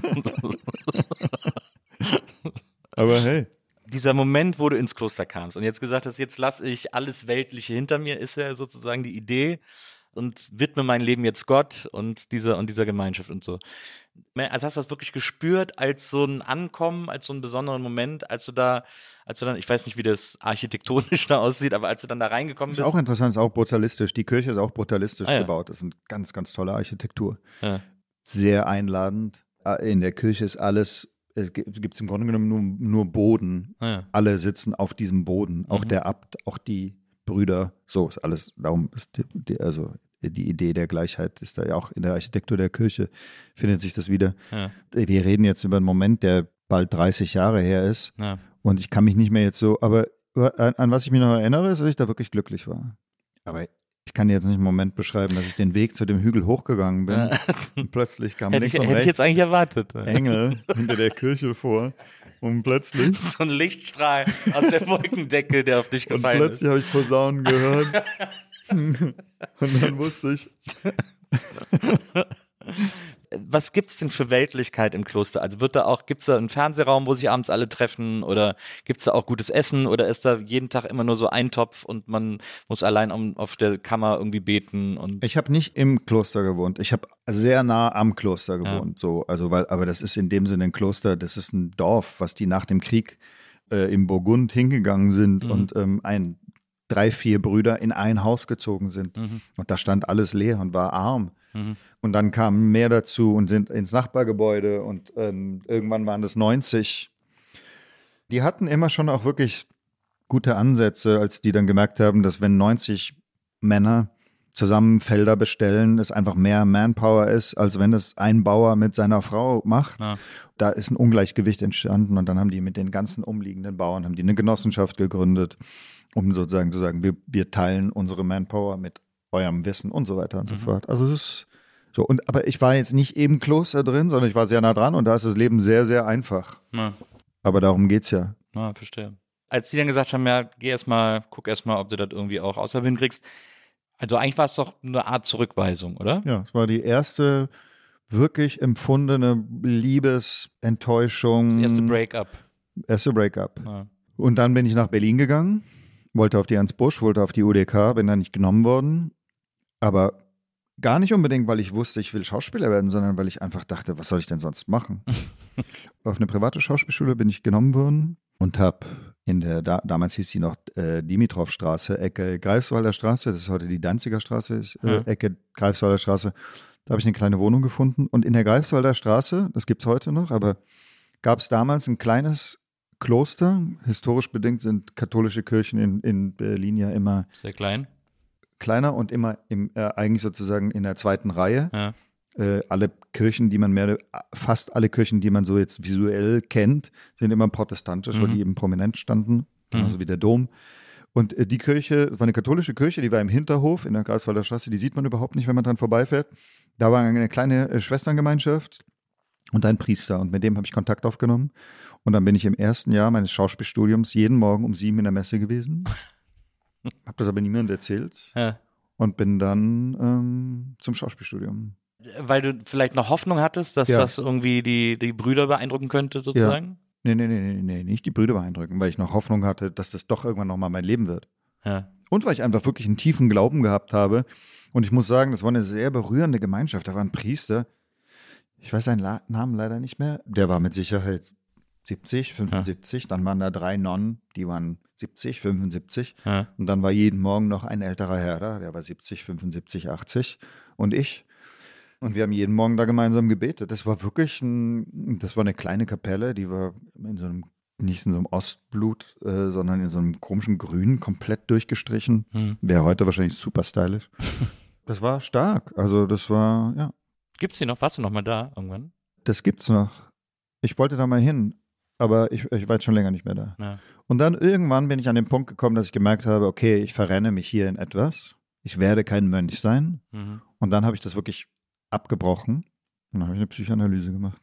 Aber hey. Dieser Moment, wo du ins Kloster kamst und jetzt gesagt hast, jetzt lasse ich alles Weltliche hinter mir, ist ja sozusagen die Idee und widme mein Leben jetzt Gott und dieser und dieser Gemeinschaft und so. Also hast du das wirklich gespürt als so ein Ankommen, als so einen besonderen Moment, als du da, als du dann, ich weiß nicht, wie das architektonisch da aussieht, aber als du dann da reingekommen Ist bist. auch interessant, ist auch brutalistisch. Die Kirche ist auch brutalistisch Ah, ja. gebaut. Das ist eine ganz, ganz tolle Architektur. Ja. Sehr einladend. In der Kirche ist alles, es gibt es im Grunde genommen nur, nur Boden. Ah, ja. Alle sitzen auf diesem Boden. Auch Mhm. der Abt, auch die Brüder. So ist alles, darum ist die, die, also die Idee der Gleichheit ist da ja auch in der Architektur der Kirche, findet sich das wieder. Ja. Wir reden jetzt über einen Moment, der bald dreißig Jahre her ist. Ja. Und ich kann mich nicht mehr jetzt so, aber an, an was ich mich noch erinnere, ist, dass ich da wirklich glücklich war. Aber ich kann dir jetzt nicht einen Moment beschreiben, dass ich den Weg zu dem Hügel hochgegangen bin Ja. und plötzlich kam Hätte ich, links und hätte ich jetzt rechts eigentlich erwartet. Engel hinter der Kirche vor und plötzlich So ein Lichtstrahl aus der Wolkendecke, der auf dich und gefallen ist. plötzlich habe ich Posaunen gehört und dann wusste ich, Was gibt es denn für Weltlichkeit im Kloster? Also wird da auch, gibt es da einen Fernsehraum, wo sich abends alle treffen oder gibt es da auch gutes Essen oder ist da jeden Tag immer nur so ein Topf und man muss allein um, auf der Kammer irgendwie beten? Und ich habe nicht im Kloster gewohnt. Ich habe sehr nah am Kloster gewohnt. Ja. So, also weil, aber das ist in dem Sinne ein Kloster, das ist ein Dorf, was die nach dem Krieg äh, im Burgund hingegangen sind mhm. und ähm, ein, drei, vier Brüder in ein Haus gezogen sind. Mhm. Und da stand alles leer und war arm. Mhm. Und dann kamen mehr dazu und sind ins Nachbargebäude und ähm, irgendwann waren das neunzig. Die hatten immer schon auch wirklich gute Ansätze, als die dann gemerkt haben, dass wenn neunzig Männer zusammen Felder bestellen, es einfach mehr Manpower ist, als wenn es ein Bauer mit seiner Frau macht. Ja. Da ist ein Ungleichgewicht entstanden und dann haben die mit den ganzen umliegenden Bauern, haben die eine Genossenschaft gegründet, um sozusagen zu sagen, wir, wir teilen unsere Manpower mit eurem Wissen und so weiter und mhm. so fort. Also es ist so. Und, aber ich war jetzt nicht im Kloster drin, sondern ich war sehr nah dran und da ist das Leben sehr, sehr einfach. Ja. Aber darum geht's ja. Ja, verstehe. Als die dann gesagt haben, ja, geh erst mal, guck erst mal, ob du das irgendwie auch außerhalb hinkriegst. Also eigentlich war es doch eine Art Zurückweisung, oder? Ja, es war die erste wirklich empfundene Liebesenttäuschung. Das erste Break-up. Erste Break-up. Ja. Und dann bin ich nach Berlin gegangen, wollte auf die Ernst Busch, wollte auf die U D K, bin dann nicht genommen worden. Aber gar nicht unbedingt, weil ich wusste, ich will Schauspieler werden, sondern weil ich einfach dachte, was soll ich denn sonst machen? Auf eine private Schauspielschule bin ich genommen worden und habe in der, da, damals hieß die noch äh, Dimitrovstraße, Ecke Greifswalder Straße, das ist heute die Danziger Straße, ist, äh, ja. Ecke Greifswalder Straße. Da habe ich eine kleine Wohnung gefunden und in der Greifswalder Straße, das gibt es heute noch, aber gab es damals ein kleines Kloster. Historisch bedingt sind katholische Kirchen in, in Berlin ja immer sehr klein. Kleiner und immer im, äh, eigentlich sozusagen in der zweiten Reihe. Ja. Äh, alle Kirchen, die man mehr, fast alle Kirchen, die man so jetzt visuell kennt, sind immer protestantisch, mhm. weil die eben prominent standen, genauso mhm. wie der Dom. Und äh, die Kirche, das war eine katholische Kirche, die war im Hinterhof in der Greifswalder Straße, die sieht man überhaupt nicht, wenn man dran vorbeifährt. Da war eine kleine äh, Schwesterngemeinschaft und ein Priester und mit dem habe ich Kontakt aufgenommen. Und dann bin ich im ersten Jahr meines Schauspielstudiums jeden Morgen um sieben in der Messe gewesen. Habe das aber niemandem erzählt ja. und bin dann ähm, zum Schauspielstudium. Weil du vielleicht noch Hoffnung hattest, dass ja. das irgendwie die, die Brüder beeindrucken könnte, sozusagen? Ja. Nee, nee, nee, nee, nee, nicht die Brüder beeindrucken, weil ich noch Hoffnung hatte, dass das doch irgendwann nochmal mein Leben wird. Ja. Und weil ich einfach wirklich einen tiefen Glauben gehabt habe. Und ich muss sagen, das war eine sehr berührende Gemeinschaft. Da war ein Priester, ich weiß seinen La- Namen leider nicht mehr, der war mit Sicherheit siebzig, fünfundsiebzig. Ja. Dann waren da drei Nonnen, die waren siebzig, fünfundsiebzig. Ja. Und dann war jeden Morgen noch ein älterer Herr da, der war siebzig, fünfundsiebzig, achtzig. Und ich. Und wir haben jeden Morgen da gemeinsam gebetet. Das war wirklich ein, das war eine kleine Kapelle, die war in so einem, nicht in so einem Ostblut, äh, sondern in so einem komischen Grün komplett durchgestrichen. Hm. Wäre heute wahrscheinlich super stylisch. Das war stark. Also das war, ja. Gibt's die noch? Warst du noch mal da irgendwann? Das gibt's noch. Ich wollte da mal hin, aber ich, ich war jetzt schon länger nicht mehr da. Ja. Und dann irgendwann bin ich an den Punkt gekommen, dass ich gemerkt habe, okay, ich verrenne mich hier in etwas. Ich werde kein Mönch sein. Mhm. Und dann habe ich das wirklich abgebrochen und dann habe ich eine Psychoanalyse gemacht.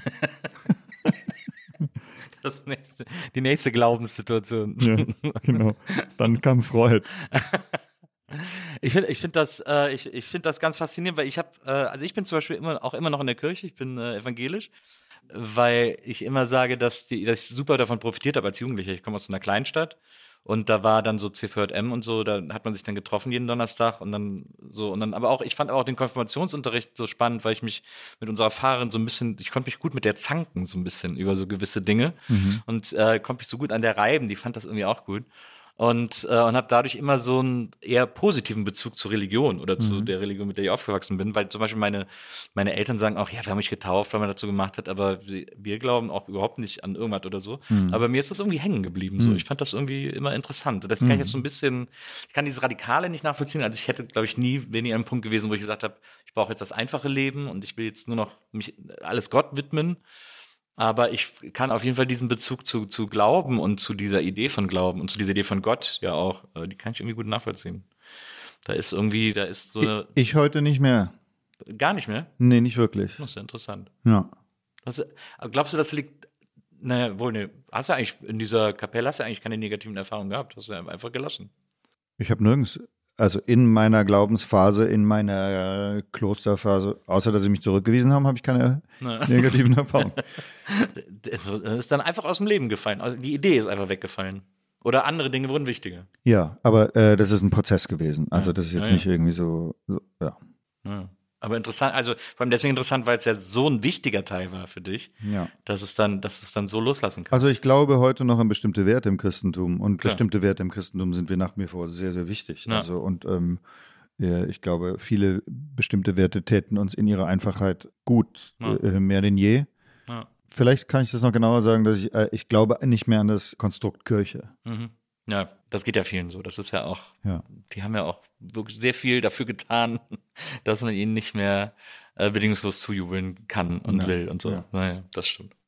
Das nächste, die nächste Glaubenssituation. Ja, genau. Dann kam Freud. Ich finde ich find das, äh, ich, ich find das ganz faszinierend, weil ich habe, äh, also ich bin zum Beispiel immer, auch immer noch in der Kirche, ich bin äh, evangelisch, weil ich immer sage, dass, die, dass ich super davon profitiert habe als Jugendlicher. Ich komme aus einer Kleinstadt. Und da war dann so C V J M und so, da hat man sich dann getroffen jeden Donnerstag und dann so und dann, aber auch, ich fand auch den Konfirmationsunterricht so spannend, weil ich mich mit unserer Pfarrerin so ein bisschen, ich konnte mich gut mit der zanken so ein bisschen über so gewisse Dinge mhm. und äh, konnte mich so gut an der reiben, die fand das irgendwie auch gut. Und, äh, und habe dadurch immer so einen eher positiven Bezug zur Religion oder zu mhm. der Religion, mit der ich aufgewachsen bin, weil zum Beispiel meine, meine Eltern sagen auch, ja, wir haben mich getauft, weil man dazu gemacht hat, aber wir glauben auch überhaupt nicht an irgendwas oder so. Mhm. Aber mir ist das irgendwie hängen geblieben. So. Ich fand das irgendwie immer interessant. Das kann mhm. ich jetzt so ein bisschen, ich kann dieses Radikale nicht nachvollziehen. Also ich hätte, glaube ich, nie, wäre nie an einem Punkt gewesen, wo ich gesagt habe, ich brauche jetzt das einfache Leben und ich will jetzt nur noch mich alles Gott widmen. Aber ich kann auf jeden Fall diesen Bezug zu, zu Glauben und zu dieser Idee von Glauben und zu dieser Idee von Gott ja auch, die kann ich irgendwie gut nachvollziehen. Da ist irgendwie, da ist so eine... Ich, ich heute nicht mehr. Gar nicht mehr? Nee, nicht wirklich. Das ist ja interessant. Ja. Das, glaubst du, das liegt, naja, wohl, ne, hast du eigentlich in dieser Kapelle, hast du eigentlich keine negativen Erfahrungen gehabt? Hast du einfach gelassen? Ich habe nirgends... Also in meiner Glaubensphase, in meiner Klosterphase, außer dass sie mich zurückgewiesen haben, habe ich keine Na. negativen Erfahrungen. Es ist dann einfach aus dem Leben gefallen. Also die Idee ist einfach weggefallen. Oder andere Dinge wurden wichtiger. Ja, aber äh, das ist ein Prozess gewesen. Also das ist jetzt ja, ja. nicht irgendwie so, so ja. ja. Aber interessant, also vor allem deswegen interessant, weil es ja so ein wichtiger Teil war für dich, ja. dass es dann, dass es dann so loslassen kann. Also ich glaube heute noch an bestimmte Werte im Christentum und Klar. bestimmte Werte im Christentum sind wir nach mir vor sehr, sehr wichtig. Ja. Also und ähm, ja, ich glaube, viele bestimmte Werte täten uns in ihrer Einfachheit gut, ja. äh, mehr denn je. Ja. Vielleicht kann ich das noch genauer sagen, dass ich, äh, ich glaube nicht mehr an das Konstrukt Kirche. Mhm. Ja, das geht ja vielen so. Das ist ja auch, ja. die haben ja auch wirklich sehr viel dafür getan, dass man ihnen nicht mehr äh, bedingungslos zujubeln kann und ja. will und so. Ja. Naja, das stimmt.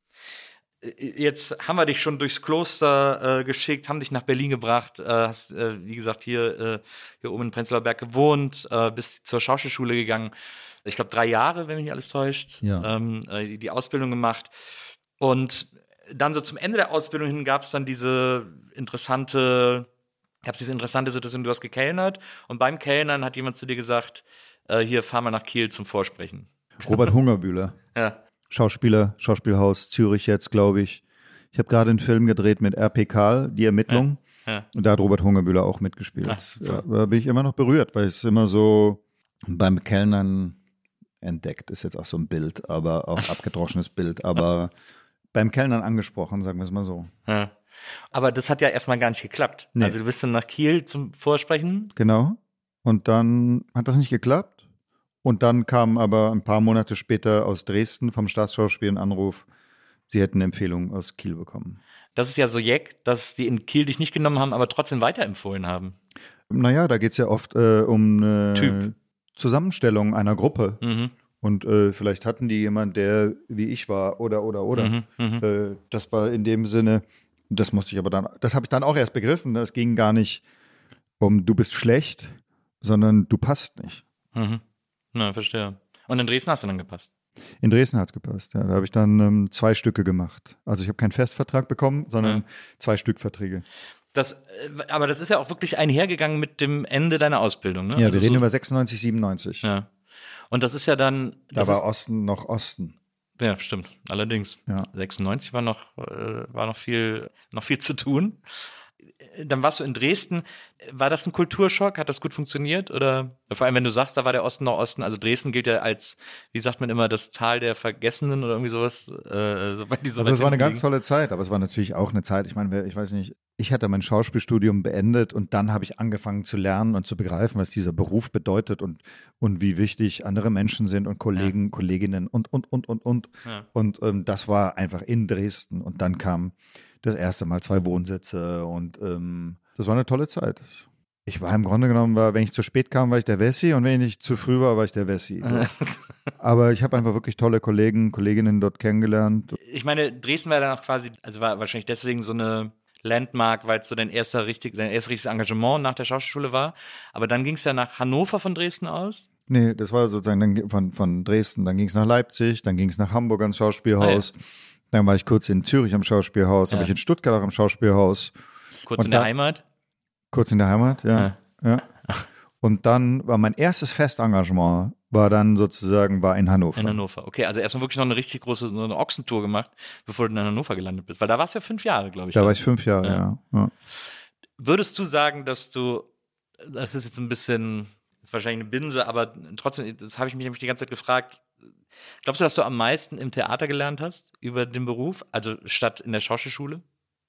Jetzt haben wir dich schon durchs Kloster äh, geschickt, haben dich nach Berlin gebracht, äh, hast, äh, wie gesagt, hier, äh, hier oben in Prenzlauer Berg gewohnt, äh, bist zur Schauspielschule gegangen. Ich glaube, drei Jahre, wenn mich nicht alles täuscht, ja. ähm, äh, die Ausbildung gemacht. Und dann so zum Ende der Ausbildung hin gab es dann diese interessante, gab es diese interessante Situation, du hast gekellnert und beim Kellnern hat jemand zu dir gesagt, äh, hier, fahr mal nach Kiel zum Vorsprechen. Robert Hungerbühler. Ja. Schauspieler, Schauspielhaus Zürich jetzt, glaube ich. Ich habe gerade einen Film gedreht mit R P Karl, Die Ermittlung. Ja. Ja. Und da hat Robert Hungerbühler auch mitgespielt. Ach, ja, da bin ich immer noch berührt, weil es immer so beim Kellnern entdeckt, ist jetzt auch so ein Bild, aber auch abgedroschenes Bild, aber beim Kellnern angesprochen, sagen wir es mal so. Ja. Aber das hat ja erstmal gar nicht geklappt. Nee. Also du bist dann nach Kiel zum Vorsprechen. Genau. Und dann hat das nicht geklappt. Und dann kam aber ein paar Monate später aus Dresden vom Staatsschauspiel ein Anruf, sie hätten eine Empfehlung aus Kiel bekommen. Das ist ja so jeck, dass die in Kiel dich nicht genommen haben, aber trotzdem weiterempfohlen haben. Naja, da geht es ja oft äh, um eine typ. Zusammenstellung einer Gruppe. Mhm. Und äh, vielleicht hatten die jemand, der wie ich war oder, oder, oder. Mhm, mh. äh, das war in dem Sinne, das musste ich aber dann, das habe ich dann auch erst begriffen. Es ging gar nicht um, du bist schlecht, sondern du passt nicht. Mhm. Na, verstehe. Und in Dresden hast du dann gepasst? In Dresden hat es gepasst, ja. Da habe ich dann ähm, zwei Stücke gemacht. Also ich habe keinen Festvertrag bekommen, sondern ja. zwei Stückverträge. Das, aber das ist ja auch wirklich einhergegangen mit dem Ende deiner Ausbildung, ne? Ja, also wir reden so, über sechsundneunzig, siebenundneunzig. Ja. Und das ist ja dann. Da war Osten noch Osten. Ja, stimmt. Allerdings. Ja. sechsundneunzig war noch, äh, war noch viel, noch viel zu tun. Dann warst du in Dresden. War das ein Kulturschock? Hat das gut funktioniert? Oder vor allem, wenn du sagst, da war der Osten noch Osten. Also Dresden gilt ja als, wie sagt man immer, das Tal der Vergessenen oder irgendwie sowas. Äh, so bei also es war eine ganz tolle Zeit, aber es war natürlich auch eine Zeit, ich meine, ich weiß nicht, ich hatte mein Schauspielstudium beendet und dann habe ich angefangen zu lernen und zu begreifen, was dieser Beruf bedeutet und, und wie wichtig andere Menschen sind und Kollegen, ja. Kolleginnen und, und, und, und, und. Ja. Und ähm, das war einfach in Dresden und dann kam das erste Mal zwei Wohnsitze und ähm, das war eine tolle Zeit. Ich war im Grunde genommen, war, wenn ich zu spät kam, war ich der Wessi und wenn ich zu früh war, war ich der Wessi. So. Aber ich habe einfach wirklich tolle Kollegen, Kolleginnen dort kennengelernt. Ich meine, Dresden war dann auch quasi, also war wahrscheinlich deswegen so eine Landmark, weil es so dein erster richtig, dein erstes richtiges Engagement nach der Schauspielschule war. Aber dann ging es ja nach Hannover von Dresden aus? Nee, das war sozusagen dann von, von Dresden. Dann ging es nach Leipzig, dann ging es nach Hamburg ans Schauspielhaus. Ah, ja. Dann war ich kurz in Zürich am Schauspielhaus, ja. Dann war ich in Stuttgart auch am Schauspielhaus. Kurz und in der dann, Heimat? Kurz in der Heimat, ja. ja. ja. Und dann war mein erstes Festengagement, war dann sozusagen war in Hannover. In Hannover, okay. Also erstmal wirklich noch eine richtig große so eine Ochsentour gemacht, bevor du in Hannover gelandet bist. Weil da warst du ja fünf Jahre, glaube ich. Da dann. war ich fünf Jahre, ja. ja. ja. Würdest du sagen, dass du, das ist jetzt ein bisschen, das ist wahrscheinlich eine Binse, aber trotzdem, das habe ich mich nämlich die ganze Zeit gefragt, glaubst du, dass du am meisten im Theater gelernt hast über den Beruf, also statt in der Schauspielschule?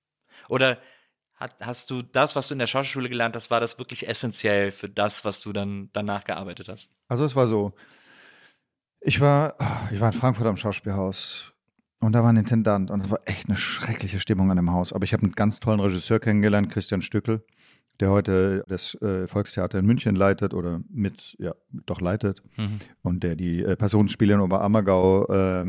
Oder hat, hast du das, was du in der Schauspielschule gelernt hast, war das wirklich essentiell für das, was du dann danach gearbeitet hast? Also es war so, ich war, ich war in Frankfurt am Schauspielhaus und da war ein Intendant und es war echt eine schreckliche Stimmung an dem Haus. Aber ich habe einen ganz tollen Regisseur kennengelernt, Christian Stückel, der heute das äh, Volkstheater in München leitet oder mit, ja, doch leitet mhm. und der die äh, Personenspiele in Oberammergau äh,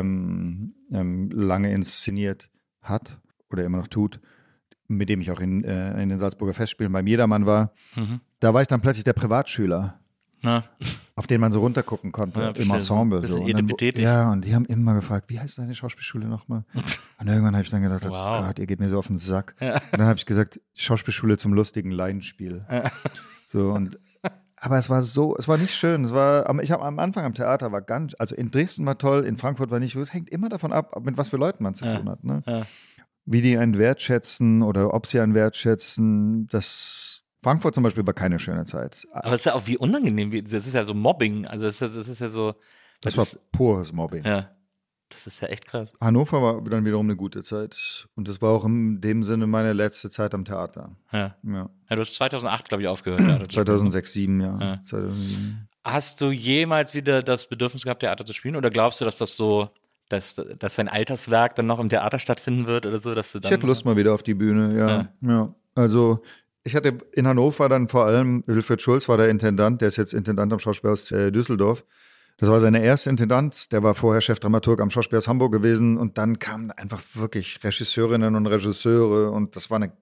ähm, ähm, lange inszeniert hat oder immer noch tut, mit dem ich auch in, äh, in den Salzburger Festspielen beim Jedermann war. Mhm. Da war ich dann plötzlich der Privatschüler, Na. auf den man so runtergucken konnte ja, im Ensemble. So. Und dann, ja, und die haben immer gefragt, wie heißt deine Schauspielschule nochmal? Und irgendwann habe ich dann gedacht, wow. oh Gott, ihr geht mir so auf den Sack. Ja. Und dann habe ich gesagt, Schauspielschule zum lustigen Laienspiel. Ja. So, und aber es war so, es war nicht schön. Es war, ich habe am Anfang am Theater war ganz, also in Dresden war toll, in Frankfurt war nicht. Es hängt immer davon ab, mit was für Leuten man zu ja. tun hat. Ne? Ja. Wie die einen wertschätzen oder ob sie einen wertschätzen. Das Frankfurt zum Beispiel war keine schöne Zeit. Aber es ist ja auch wie unangenehm. Das ist ja so Mobbing. Also das ist, das ist ja so. Das, das war ist, pures Mobbing. Ja. Das ist ja echt krass. Hannover war dann wiederum eine gute Zeit. Und das war auch in dem Sinne meine letzte Zeit am Theater. Ja. Ja, ja du hast zweitausendacht, glaube ich, aufgehört. Ja, zweitausendsechs, zweitausendsieben, ja. ja. zweitausendsieben. Hast du jemals wieder das Bedürfnis gehabt, Theater zu spielen? Oder glaubst du, dass das so, dass, dass dein Alterswerk dann noch im Theater stattfinden wird oder so? Dass du dann ich hätte Lust mal wieder auf die Bühne, ja. ja. ja. Also ich hatte in Hannover dann vor allem, Wilfried Schulz war der Intendant, der ist jetzt Intendant am Schauspielhaus Düsseldorf. Das war seine erste Intendanz, der war vorher Chefdramaturg am Schauspielhaus Hamburg gewesen und dann kamen einfach wirklich Regisseurinnen und Regisseure und das war eine,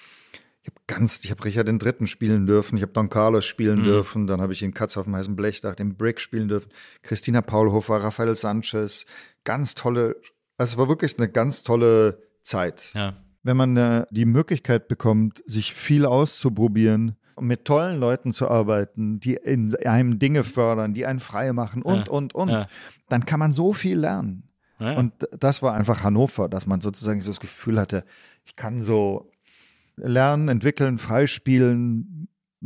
ich habe ganz, ich habe Richard den Dritten spielen dürfen, ich habe Don Carlos spielen mhm. dürfen, dann habe ich in Katz auf dem heißen Blechdach den Brick spielen dürfen, Christina Paulhofer, Rafael Sanchez, ganz tolle, also es war wirklich eine ganz tolle Zeit. Ja. Wenn man äh, die Möglichkeit bekommt, sich viel auszuprobieren, mit tollen Leuten zu arbeiten, die in einem Dinge fördern, die einen frei machen und, ja, und, und, ja. dann kann man so viel lernen. Ja. Und das war einfach Hannover, dass man sozusagen so das Gefühl hatte, ich kann so lernen, entwickeln, freispielen,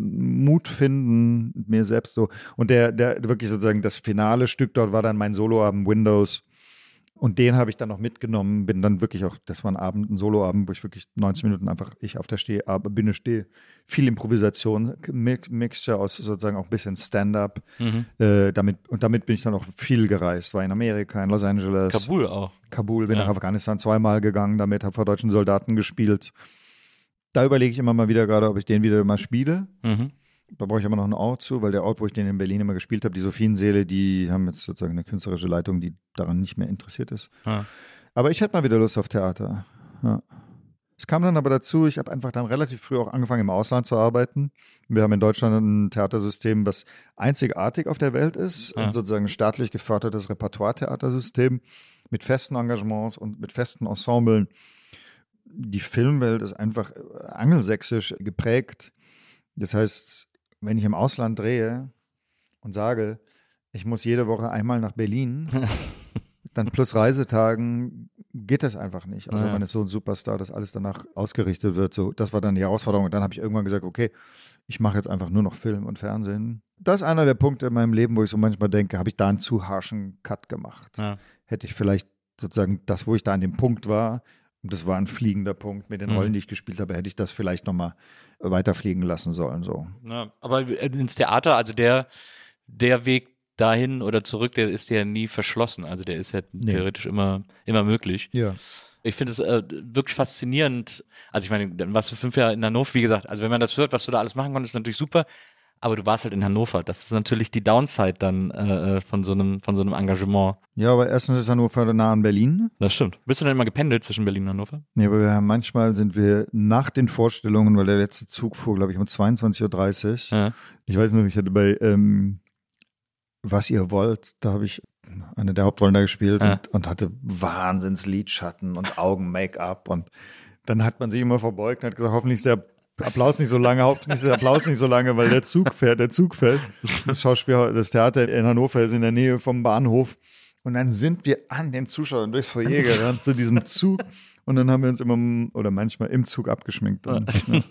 Mut finden, mir selbst so. Und der, der wirklich sozusagen das finale Stück dort war dann mein Soloabend Windows. Und den habe ich dann noch mitgenommen, bin dann wirklich auch, das war ein Abend, ein Soloabend, wo ich wirklich neunzig Minuten einfach ich auf der Steh, Bühne stehe. Viel Improvisation, Mixture aus sozusagen auch ein bisschen Stand-up. Mhm. Äh, damit, und damit bin ich dann auch viel gereist. War in Amerika, in Los Angeles. Kabul auch. Kabul, bin ja. nach Afghanistan zweimal gegangen, damit habe vor deutschen Soldaten gespielt. Da überlege ich immer mal wieder gerade, ob ich den wieder mal spiele. Mhm. Da brauche ich aber noch einen Ort zu, weil der Ort, wo ich den in Berlin immer gespielt habe, die Sophiensäle, die haben jetzt sozusagen eine künstlerische Leitung, die daran nicht mehr interessiert ist. Ah. Aber ich hätte mal wieder Lust auf Theater. Ja. Es kam dann aber dazu, ich habe einfach dann relativ früh auch angefangen, im Ausland zu arbeiten. Wir haben in Deutschland ein Theatersystem, was einzigartig auf der Welt ist, Ja. und sozusagen ein staatlich gefördertes Repertoire-Theatersystem mit festen Engagements und mit festen Ensemblen. Die Filmwelt ist einfach angelsächsisch geprägt. Das heißt, wenn ich im Ausland drehe und sage, ich muss jede Woche einmal nach Berlin, dann plus Reisetagen geht das einfach nicht. Also Ja. man ist so ein Superstar, dass alles danach ausgerichtet wird. So, das war dann die Herausforderung. Und dann habe ich irgendwann gesagt, okay, ich mache jetzt einfach nur noch Film und Fernsehen. Das ist einer der Punkte in meinem Leben, wo ich so manchmal denke, habe ich da einen zu harschen Cut gemacht. Ja. Hätte ich vielleicht sozusagen das, wo ich da an dem Punkt war, und das war ein fliegender Punkt mit den Mhm. Rollen, die ich gespielt habe, hätte ich das vielleicht nochmal weiterfliegen lassen sollen. So. Ja, aber ins Theater, also der, der Weg dahin oder zurück, der ist ja nie verschlossen. Also der ist ja Nee. theoretisch immer, immer möglich. Ja. Ich finde es äh, wirklich faszinierend. Also ich meine, dann warst du fünf Jahre in Hannover, wie gesagt, also wenn man das hört, was du da alles machen konntest, ist natürlich super. Aber du warst halt in Hannover. Das ist natürlich die Downside dann äh, von so einem, von so einem Engagement. Ja, aber erstens ist Hannover nah an Berlin. Das stimmt. Bist du denn immer gependelt zwischen Berlin und Hannover? Nee, aber wir haben, manchmal sind wir nach den Vorstellungen, weil der letzte Zug fuhr, glaube ich, um zweiundzwanzig Uhr dreißig. Ja. Ich weiß noch, ich hatte bei ähm, Was ihr wollt, da habe ich eine der Hauptrollen da gespielt, Ja. und, und hatte Wahnsinns Lidschatten und Augen-Make-up, und dann hat man sich immer verbeugt und hat gesagt, hoffentlich ist der Applaus nicht so lange, hoffentlich ist der Applaus nicht so lange, weil der Zug fährt, der Zug fällt. Das Schauspiel, das Theater in Hannover ist in der Nähe vom Bahnhof, und dann sind wir an den Zuschauern durchs Foyer gerannt zu diesem Zug, und dann haben wir uns immer oder manchmal im Zug abgeschminkt. Und, ja.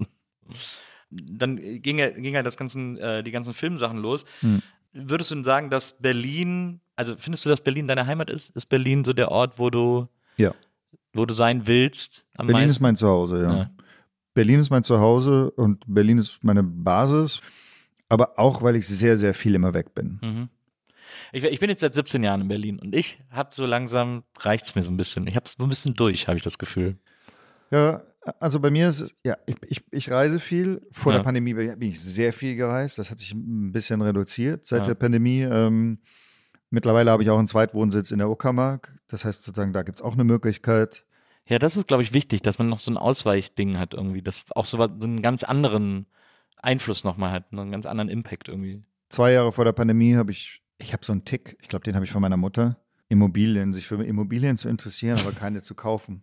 Dann ging ja, ging ja das ganzen, äh, die ganzen Filmsachen los. Hm. Würdest du denn sagen, dass Berlin, also findest du, dass Berlin deine Heimat ist? Ist Berlin so der Ort, wo du, Ja. wo du sein willst? Am Berlin ist meisten? mein Zuhause, ja. Ja. Berlin ist mein Zuhause und Berlin ist meine Basis, aber auch, weil ich sehr, sehr viel immer weg bin. Mhm. Ich, ich bin jetzt seit siebzehn Jahren in Berlin und ich habe so langsam, reicht's mir so ein bisschen. Ich habe es so ein bisschen durch, habe ich das Gefühl. Ja, also bei mir ist es, ja, ich, ich, ich reise viel. Vor Ja. der Pandemie bin ich sehr viel gereist. Das hat sich ein bisschen reduziert seit Ja. der Pandemie. Ähm, mittlerweile habe ich auch einen Zweitwohnsitz in der Uckermark. Das heißt sozusagen, da gibt es auch eine Möglichkeit. Ja, das ist, glaube ich, wichtig, dass man noch so ein Ausweichding hat irgendwie, das auch so, was, so einen ganz anderen Einfluss nochmal hat, einen ganz anderen Impact irgendwie. Zwei Jahre vor der Pandemie habe ich, ich habe so einen Tick, ich glaube, den habe ich von meiner Mutter, Immobilien, sich für Immobilien zu interessieren, aber keine zu kaufen.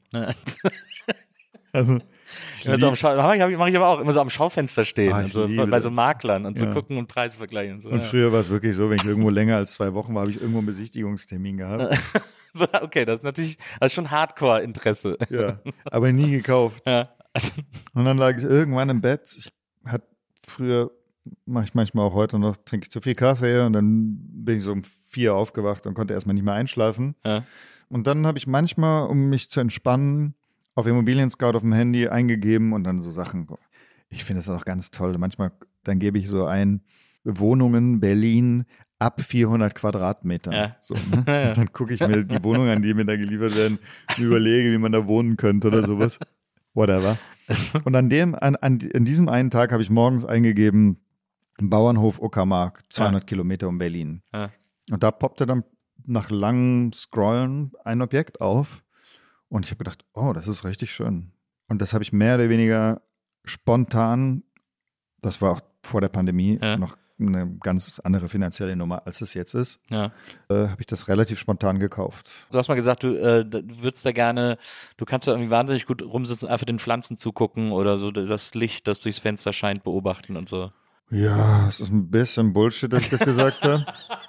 Also, ich Immer so am lieb- Schau- mache ich, mach ich aber auch immer so am Schaufenster stehen, Ah, und ich so, liebe bei so das. Maklern und so Ja. gucken und Preise vergleichen. Und so, Und ja. früher war es wirklich so, wenn ich irgendwo länger als zwei Wochen war, habe ich irgendwo einen Besichtigungstermin gehabt. Okay, das ist natürlich, das ist schon Hardcore-Interesse. Ja, aber nie gekauft. Ja. Also, Und dann lag ich irgendwann im Bett. Ich hatte früher, mache ich manchmal auch heute noch, trinke ich zu viel Kaffee, und dann bin ich so um vier aufgewacht und konnte erstmal nicht mehr einschlafen. ja. Und dann habe ich manchmal, um mich zu entspannen, auf Immobilien Scout auf dem Handy eingegeben und dann so Sachen. Ich finde das auch ganz toll. Manchmal, dann gebe ich so ein, Wohnungen Berlin ab vierhundert Quadratmetern. Ja. So, ne? Und dann gucke ich mir die Wohnungen an, die mir da geliefert werden, und überlege, wie man da wohnen könnte oder sowas. Whatever. Und an dem, an, an, an diesem einen Tag habe ich morgens eingegeben, Bauernhof Uckermark, zweihundert Kilometer um Berlin. Ja. Und da poppte dann nach langem Scrollen ein Objekt auf. Und ich habe gedacht, oh, das ist richtig schön. Und das habe ich mehr oder weniger spontan, das war auch vor der Pandemie, Ja. noch eine ganz andere finanzielle Nummer, als es jetzt ist, Ja. äh, habe ich das relativ spontan gekauft. Du hast mal gesagt, du, äh, du würdest da gerne, du kannst da irgendwie wahnsinnig gut rumsitzen, einfach den Pflanzen zugucken oder so das Licht, das durchs Fenster scheint, beobachten und so. Ja, es ist ein bisschen Bullshit, dass ich das gesagt habe.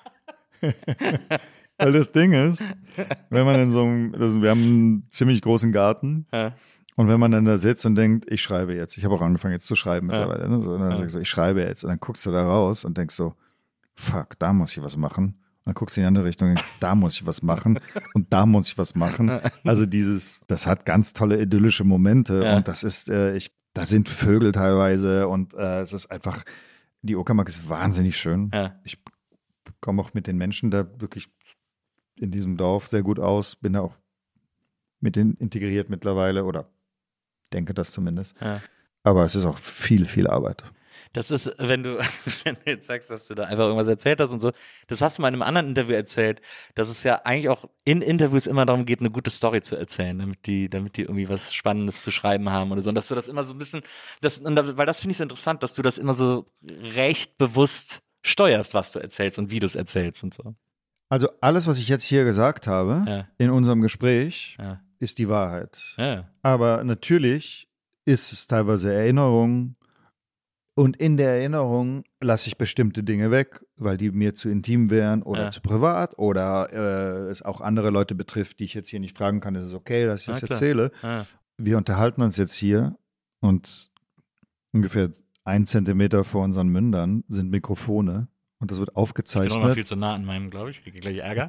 Weil das Ding ist, wenn man in so einem, das, wir haben einen ziemlich großen Garten, Ja. und wenn man dann da sitzt und denkt, ich schreibe jetzt, ich habe auch angefangen jetzt zu schreiben Ja. mittlerweile, ne? So, und dann Ja. sag ich so, ich schreibe jetzt, und dann guckst du da raus und denkst so, fuck, da muss ich was machen. Und dann guckst du in die andere Richtung und denkst, da muss ich was machen und da muss ich was machen. Also dieses, das hat ganz tolle idyllische Momente, Ja. und das ist, äh, ich, da sind Vögel teilweise, und äh, es ist einfach, die Uckermark ist wahnsinnig schön. Ja. Ich komme auch mit den Menschen da wirklich in diesem Dorf sehr gut aus, bin da auch mit denen integriert mittlerweile oder denke das zumindest. Ja. Aber es ist auch viel, viel Arbeit. Das ist, wenn du, wenn du jetzt sagst, dass du da einfach irgendwas erzählt hast und so, das hast du mal in einem anderen Interview erzählt, dass es ja eigentlich auch in Interviews immer darum geht, eine gute Story zu erzählen, damit die, damit die irgendwie was Spannendes zu schreiben haben oder so. Und dass du das immer so ein bisschen, das, und da, weil das finde ich so interessant, dass du das immer so recht bewusst steuerst, was du erzählst und wie du es erzählst und so. Also alles, was ich jetzt hier gesagt habe, Ja. in unserem Gespräch, Ja. ist die Wahrheit. Ja. Aber natürlich ist es teilweise Erinnerung und in der Erinnerung lasse ich bestimmte Dinge weg, weil die mir zu intim wären oder Ja. zu privat oder äh, es auch andere Leute betrifft, die ich jetzt hier nicht fragen kann. Es ist okay, dass ich das Ja, klar. erzähle. Ja. Wir unterhalten uns jetzt hier und ungefähr ein Zentimeter vor unseren Mündern sind Mikrofone und das wird Ich bin auch noch aufgezeichnet viel zu nah an meinem, glaube ich, kriege gleich Ärger.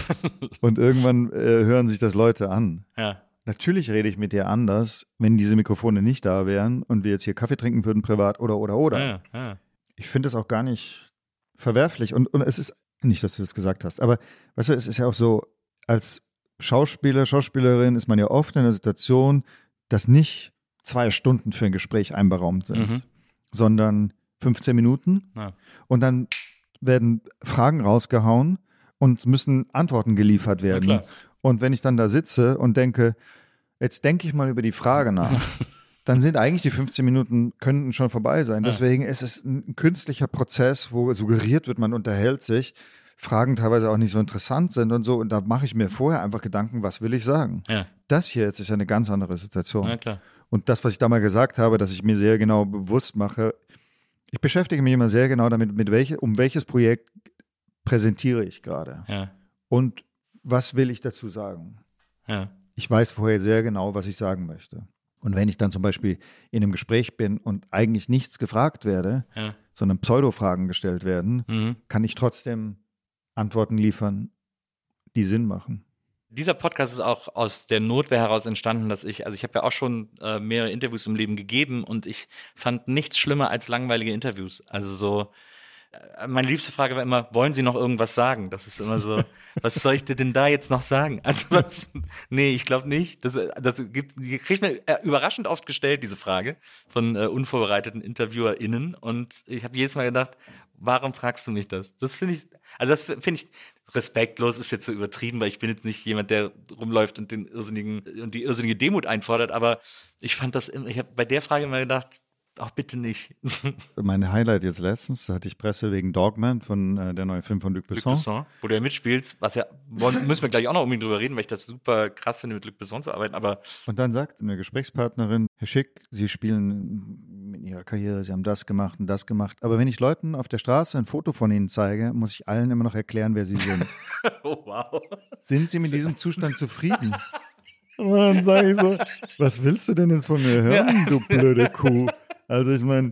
und irgendwann äh, hören sich das Leute an. Ja. Natürlich rede ich mit dir anders, wenn diese Mikrofone nicht da wären und wir jetzt hier Kaffee trinken würden, privat oder, oder, oder. Ja, ja. Ich finde es auch gar nicht verwerflich. Und, und es ist, nicht, dass du das gesagt hast, aber weißt du, es ist ja auch so, als Schauspieler, Schauspielerin ist man ja oft in der Situation, dass nicht zwei Stunden für ein Gespräch einberaumt sind, Mhm. sondern fünfzehn Minuten. Ja. Und dann werden Fragen rausgehauen und es müssen Antworten geliefert werden. klar. Und wenn ich dann da sitze und denke, jetzt denke ich mal über die Frage nach, dann sind eigentlich die fünfzehn Minuten könnten schon vorbei sein. Ja. Deswegen ist es ein künstlicher Prozess, wo suggeriert wird, man unterhält sich, Fragen teilweise auch nicht so interessant sind und so. Und da mache ich mir vorher einfach Gedanken, was will ich sagen? Ja. Das hier jetzt ist ja eine ganz andere Situation. Ja, klar. Und das, was ich da mal gesagt habe, dass ich mir sehr genau bewusst mache, ich beschäftige mich immer sehr genau damit, mit welche, um welches Projekt präsentiere ich gerade. Ja. Und was will ich dazu sagen? Ja. Ich weiß vorher sehr genau, was ich sagen möchte. Und wenn ich dann zum Beispiel in einem Gespräch bin und eigentlich nichts gefragt werde, Ja. sondern Pseudo-Fragen gestellt werden, Mhm. kann ich trotzdem Antworten liefern, die Sinn machen. Dieser Podcast ist auch aus der Notwehr heraus entstanden, dass ich, also ich habe ja auch schon äh, mehrere Interviews im Leben gegeben und ich fand nichts schlimmer als langweilige Interviews. Also so, äh, meine liebste Frage war immer, wollen Sie noch irgendwas sagen? Das ist immer so, was soll ich dir denn da jetzt noch sagen? Also was, nee, ich glaube nicht. Das, das gibt, die kriegt man äh, überraschend oft gestellt, diese Frage von äh, unvorbereiteten InterviewerInnen und ich habe jedes Mal gedacht, warum fragst du mich das? Das finde ich, also das finde ich respektlos, ist jetzt so übertrieben, weil ich bin jetzt nicht jemand, der rumläuft und den irrsinnigen und die irrsinnige Demut einfordert, aber ich fand das, immer- ich habe bei der Frage immer gedacht, auch bitte nicht. Mein Highlight jetzt letztens, da hatte ich Presse wegen Dogman von äh, der neue Film von Luc Luc Besson. Besson, wo du ja mitspielst, was ja, wollen- müssen wir gleich auch noch unbedingt drüber reden, weil ich das super krass finde, mit Luc Besson zu arbeiten, aber Und dann sagt eine Gesprächspartnerin, Herr Schick, Sie spielen in Ihrer Karriere, Sie haben das gemacht und das gemacht. Aber wenn ich Leuten auf der Straße ein Foto von Ihnen zeige, muss ich allen immer noch erklären, wer Sie sind. oh wow. Sind Sie mit diesem Zustand zufrieden? Und dann sage ich so, was willst du denn jetzt von mir hören, du blöde Kuh? Also ich meine,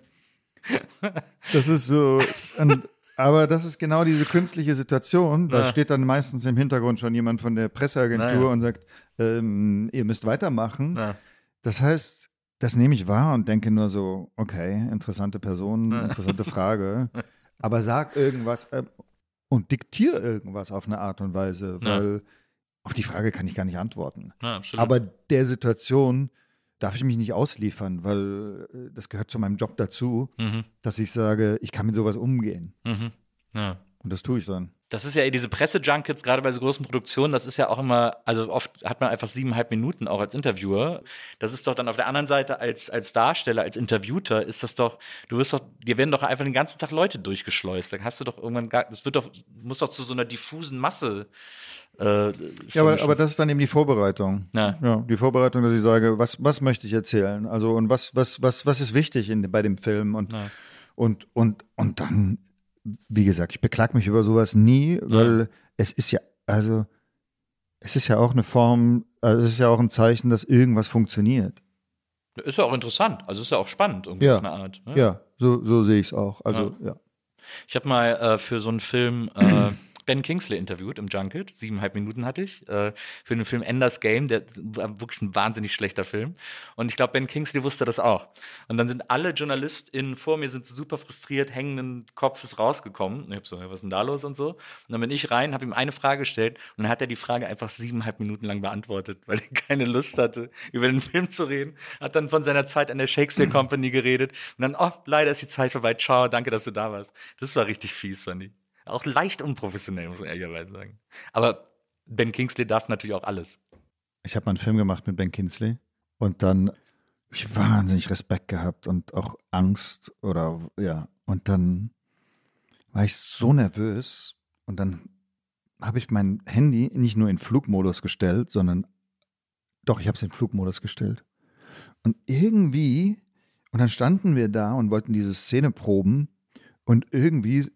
das ist so, und, aber das ist genau diese künstliche Situation. Da Ja. steht dann meistens im Hintergrund schon jemand von der Presseagentur Naja. und sagt, ähm, ihr müsst weitermachen. Ja. Das heißt, das nehme ich wahr und denke nur so, okay, interessante Person, interessante Frage. Aber sag irgendwas äh, und diktier irgendwas auf eine Art und Weise, Ja. weil auf die Frage kann ich gar nicht antworten. Ja, absolut. Aber der Situation darf ich mich nicht ausliefern, weil äh, das gehört zu meinem Job dazu, Mhm. dass ich sage, ich kann mit sowas umgehen. Mhm. Ja. Und das tue ich dann. Das ist ja eh diese Presse-Junkets, gerade bei so großen Produktionen, das ist ja auch immer, also oft hat man einfach siebeneinhalb Minuten auch als Interviewer. Das ist doch dann auf der anderen Seite als, als Darsteller, als Interviewter, ist das doch, du wirst doch, dir werden doch einfach den ganzen Tag Leute durchgeschleust. Dann hast du doch irgendwann gar, das wird doch, muss doch zu so einer diffusen Masse. Äh, Ja, aber, aber das ist dann eben die Vorbereitung. Ja. Ja, die Vorbereitung, dass ich sage, was, was möchte ich erzählen? Also, und was, was, was, was ist wichtig in, bei dem Film? Und, Ja. und, und, und dann, wie gesagt, ich beklag mich über sowas nie, weil Ja. es ist ja, also, es ist ja auch eine Form, also es ist ja auch ein Zeichen, dass irgendwas funktioniert. Ist ja auch interessant, also ist ja auch spannend irgendwie Ja. auf eine Art. Ne? Ja, so, so sehe ich es auch. Also, ja. Ich habe mal äh, für so einen Film, äh, Ben Kingsley interviewt im Junket. Siebeneinhalb Minuten hatte ich. Äh, für den Film Ender's Game. Der war wirklich ein wahnsinnig schlechter Film. Und ich glaube, Ben Kingsley wusste das auch. Und dann sind alle JournalistInnen vor mir sind super frustriert, hängenden Kopfes rausgekommen. Und ich hab so, was ist denn da los und so. Und dann bin ich rein, habe ihm eine Frage gestellt und dann hat er die Frage einfach siebeneinhalb Minuten lang beantwortet, weil er keine Lust hatte, über den Film zu reden. Hat dann von seiner Zeit an der Shakespeare Company geredet. Und dann, oh, leider ist die Zeit vorbei. Ciao, danke, dass du da warst. Das war richtig fies, fand ich. Auch leicht unprofessionell, muss man ehrlicherweise sagen. Aber Ben Kingsley darf natürlich auch alles. Ich habe mal einen Film gemacht mit Ben Kingsley und dann habe ich wahnsinnig Respekt gehabt und auch Angst oder ja. Und dann war ich so nervös und dann habe ich mein Handy nicht nur in Flugmodus gestellt, sondern doch, ich habe es in Flugmodus gestellt. Und irgendwie, und dann standen wir da und wollten diese Szene proben und irgendwie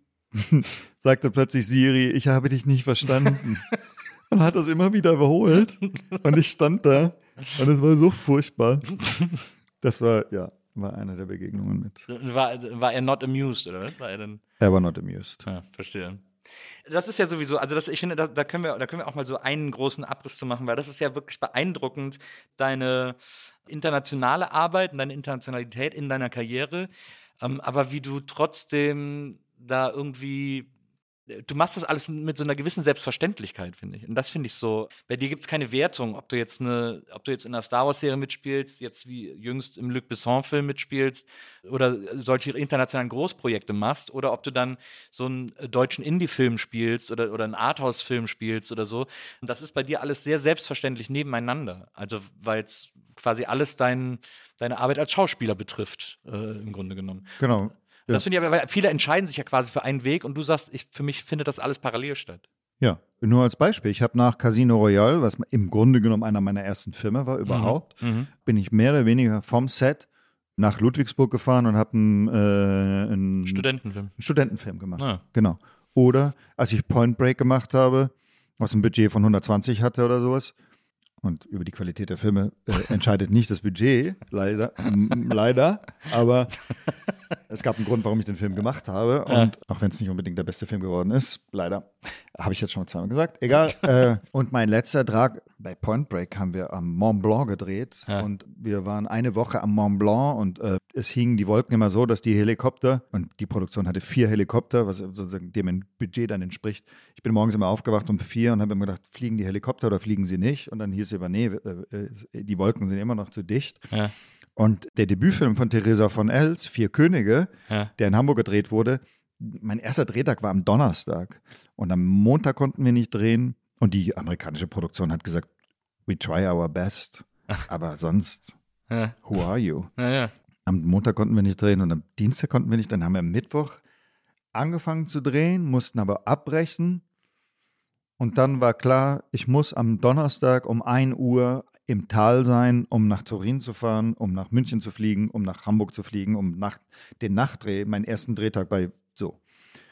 sagte plötzlich Siri, ich habe dich nicht verstanden. Und hat das immer wieder überholt. Und ich stand da und es war so furchtbar. Das war, ja, war eine der Begegnungen mit. War, war er not amused, oder was? War er dann? Er war not amused. Ja, verstehe. Das ist ja sowieso, also das, ich finde, da, da, können wir, da können wir auch mal so einen großen Abriss zu machen, weil das ist ja wirklich beeindruckend, deine internationale Arbeit und deine Internationalität in deiner Karriere, ähm, aber wie du trotzdem da irgendwie, du machst das alles mit so einer gewissen Selbstverständlichkeit, finde ich. Und das finde ich so, bei dir gibt es keine Wertung, ob du jetzt eine, ob du jetzt in einer Star Wars Serie mitspielst, jetzt wie jüngst im Luc Besson Film mitspielst oder solche internationalen Großprojekte machst oder ob du dann so einen deutschen Indie-Film spielst oder, oder einen Arthouse-Film spielst oder so. Und das ist bei dir alles sehr selbstverständlich nebeneinander. Also, weil es quasi alles dein, deine Arbeit als Schauspieler betrifft, äh, im Grunde genommen. Genau. Ja. Das finde ich aber, weil viele entscheiden sich ja quasi für einen Weg und du sagst, ich, für mich findet das alles parallel statt. Ja, nur als Beispiel. Ich habe nach Casino Royale, was im Grunde genommen einer meiner ersten Filme war überhaupt, mhm. bin ich mehr oder weniger vom Set nach Ludwigsburg gefahren und habe einen, äh, einen Studentenfilm. Einen Studentenfilm gemacht. Ah. Genau. Oder als ich Point Break gemacht habe, was ein Budget von hundertzwanzig hatte oder sowas, und über die Qualität der Filme äh, entscheidet nicht das Budget, leider, m- leider, aber es gab einen Grund, warum ich den Film gemacht habe und ja. Auch wenn es nicht unbedingt der beste Film geworden ist, leider, habe ich jetzt schon zweimal gesagt, egal. äh, und mein letzter Drag bei Point Break haben wir am Mont Blanc gedreht ja. Und wir waren eine Woche am Mont Blanc und äh, es hingen die Wolken immer so, dass die Helikopter, und die Produktion hatte vier Helikopter, was sozusagen dem Budget dann entspricht. Ich bin morgens immer aufgewacht um vier und habe mir gedacht, fliegen die Helikopter oder fliegen sie nicht? Und dann hieß es aber, nee, äh, die Wolken sind immer noch zu dicht. Ja. Und der Debütfilm von Theresa von Els, Vier Könige, ja. der in Hamburg gedreht wurde, mein erster Drehtag war am Donnerstag. Und am Montag konnten wir nicht drehen. Und die amerikanische Produktion hat gesagt, we try our best. Aber sonst, ja. who are you? Ja, ja. Am Montag konnten wir nicht drehen und am Dienstag konnten wir nicht. Dann haben wir am Mittwoch angefangen zu drehen, mussten aber abbrechen. Und dann war klar, ich muss am Donnerstag um ein Uhr im Tal sein, um nach Turin zu fahren, um nach München zu fliegen, um nach Hamburg zu fliegen, um nach den Nachtdreh, meinen ersten Drehtag bei so.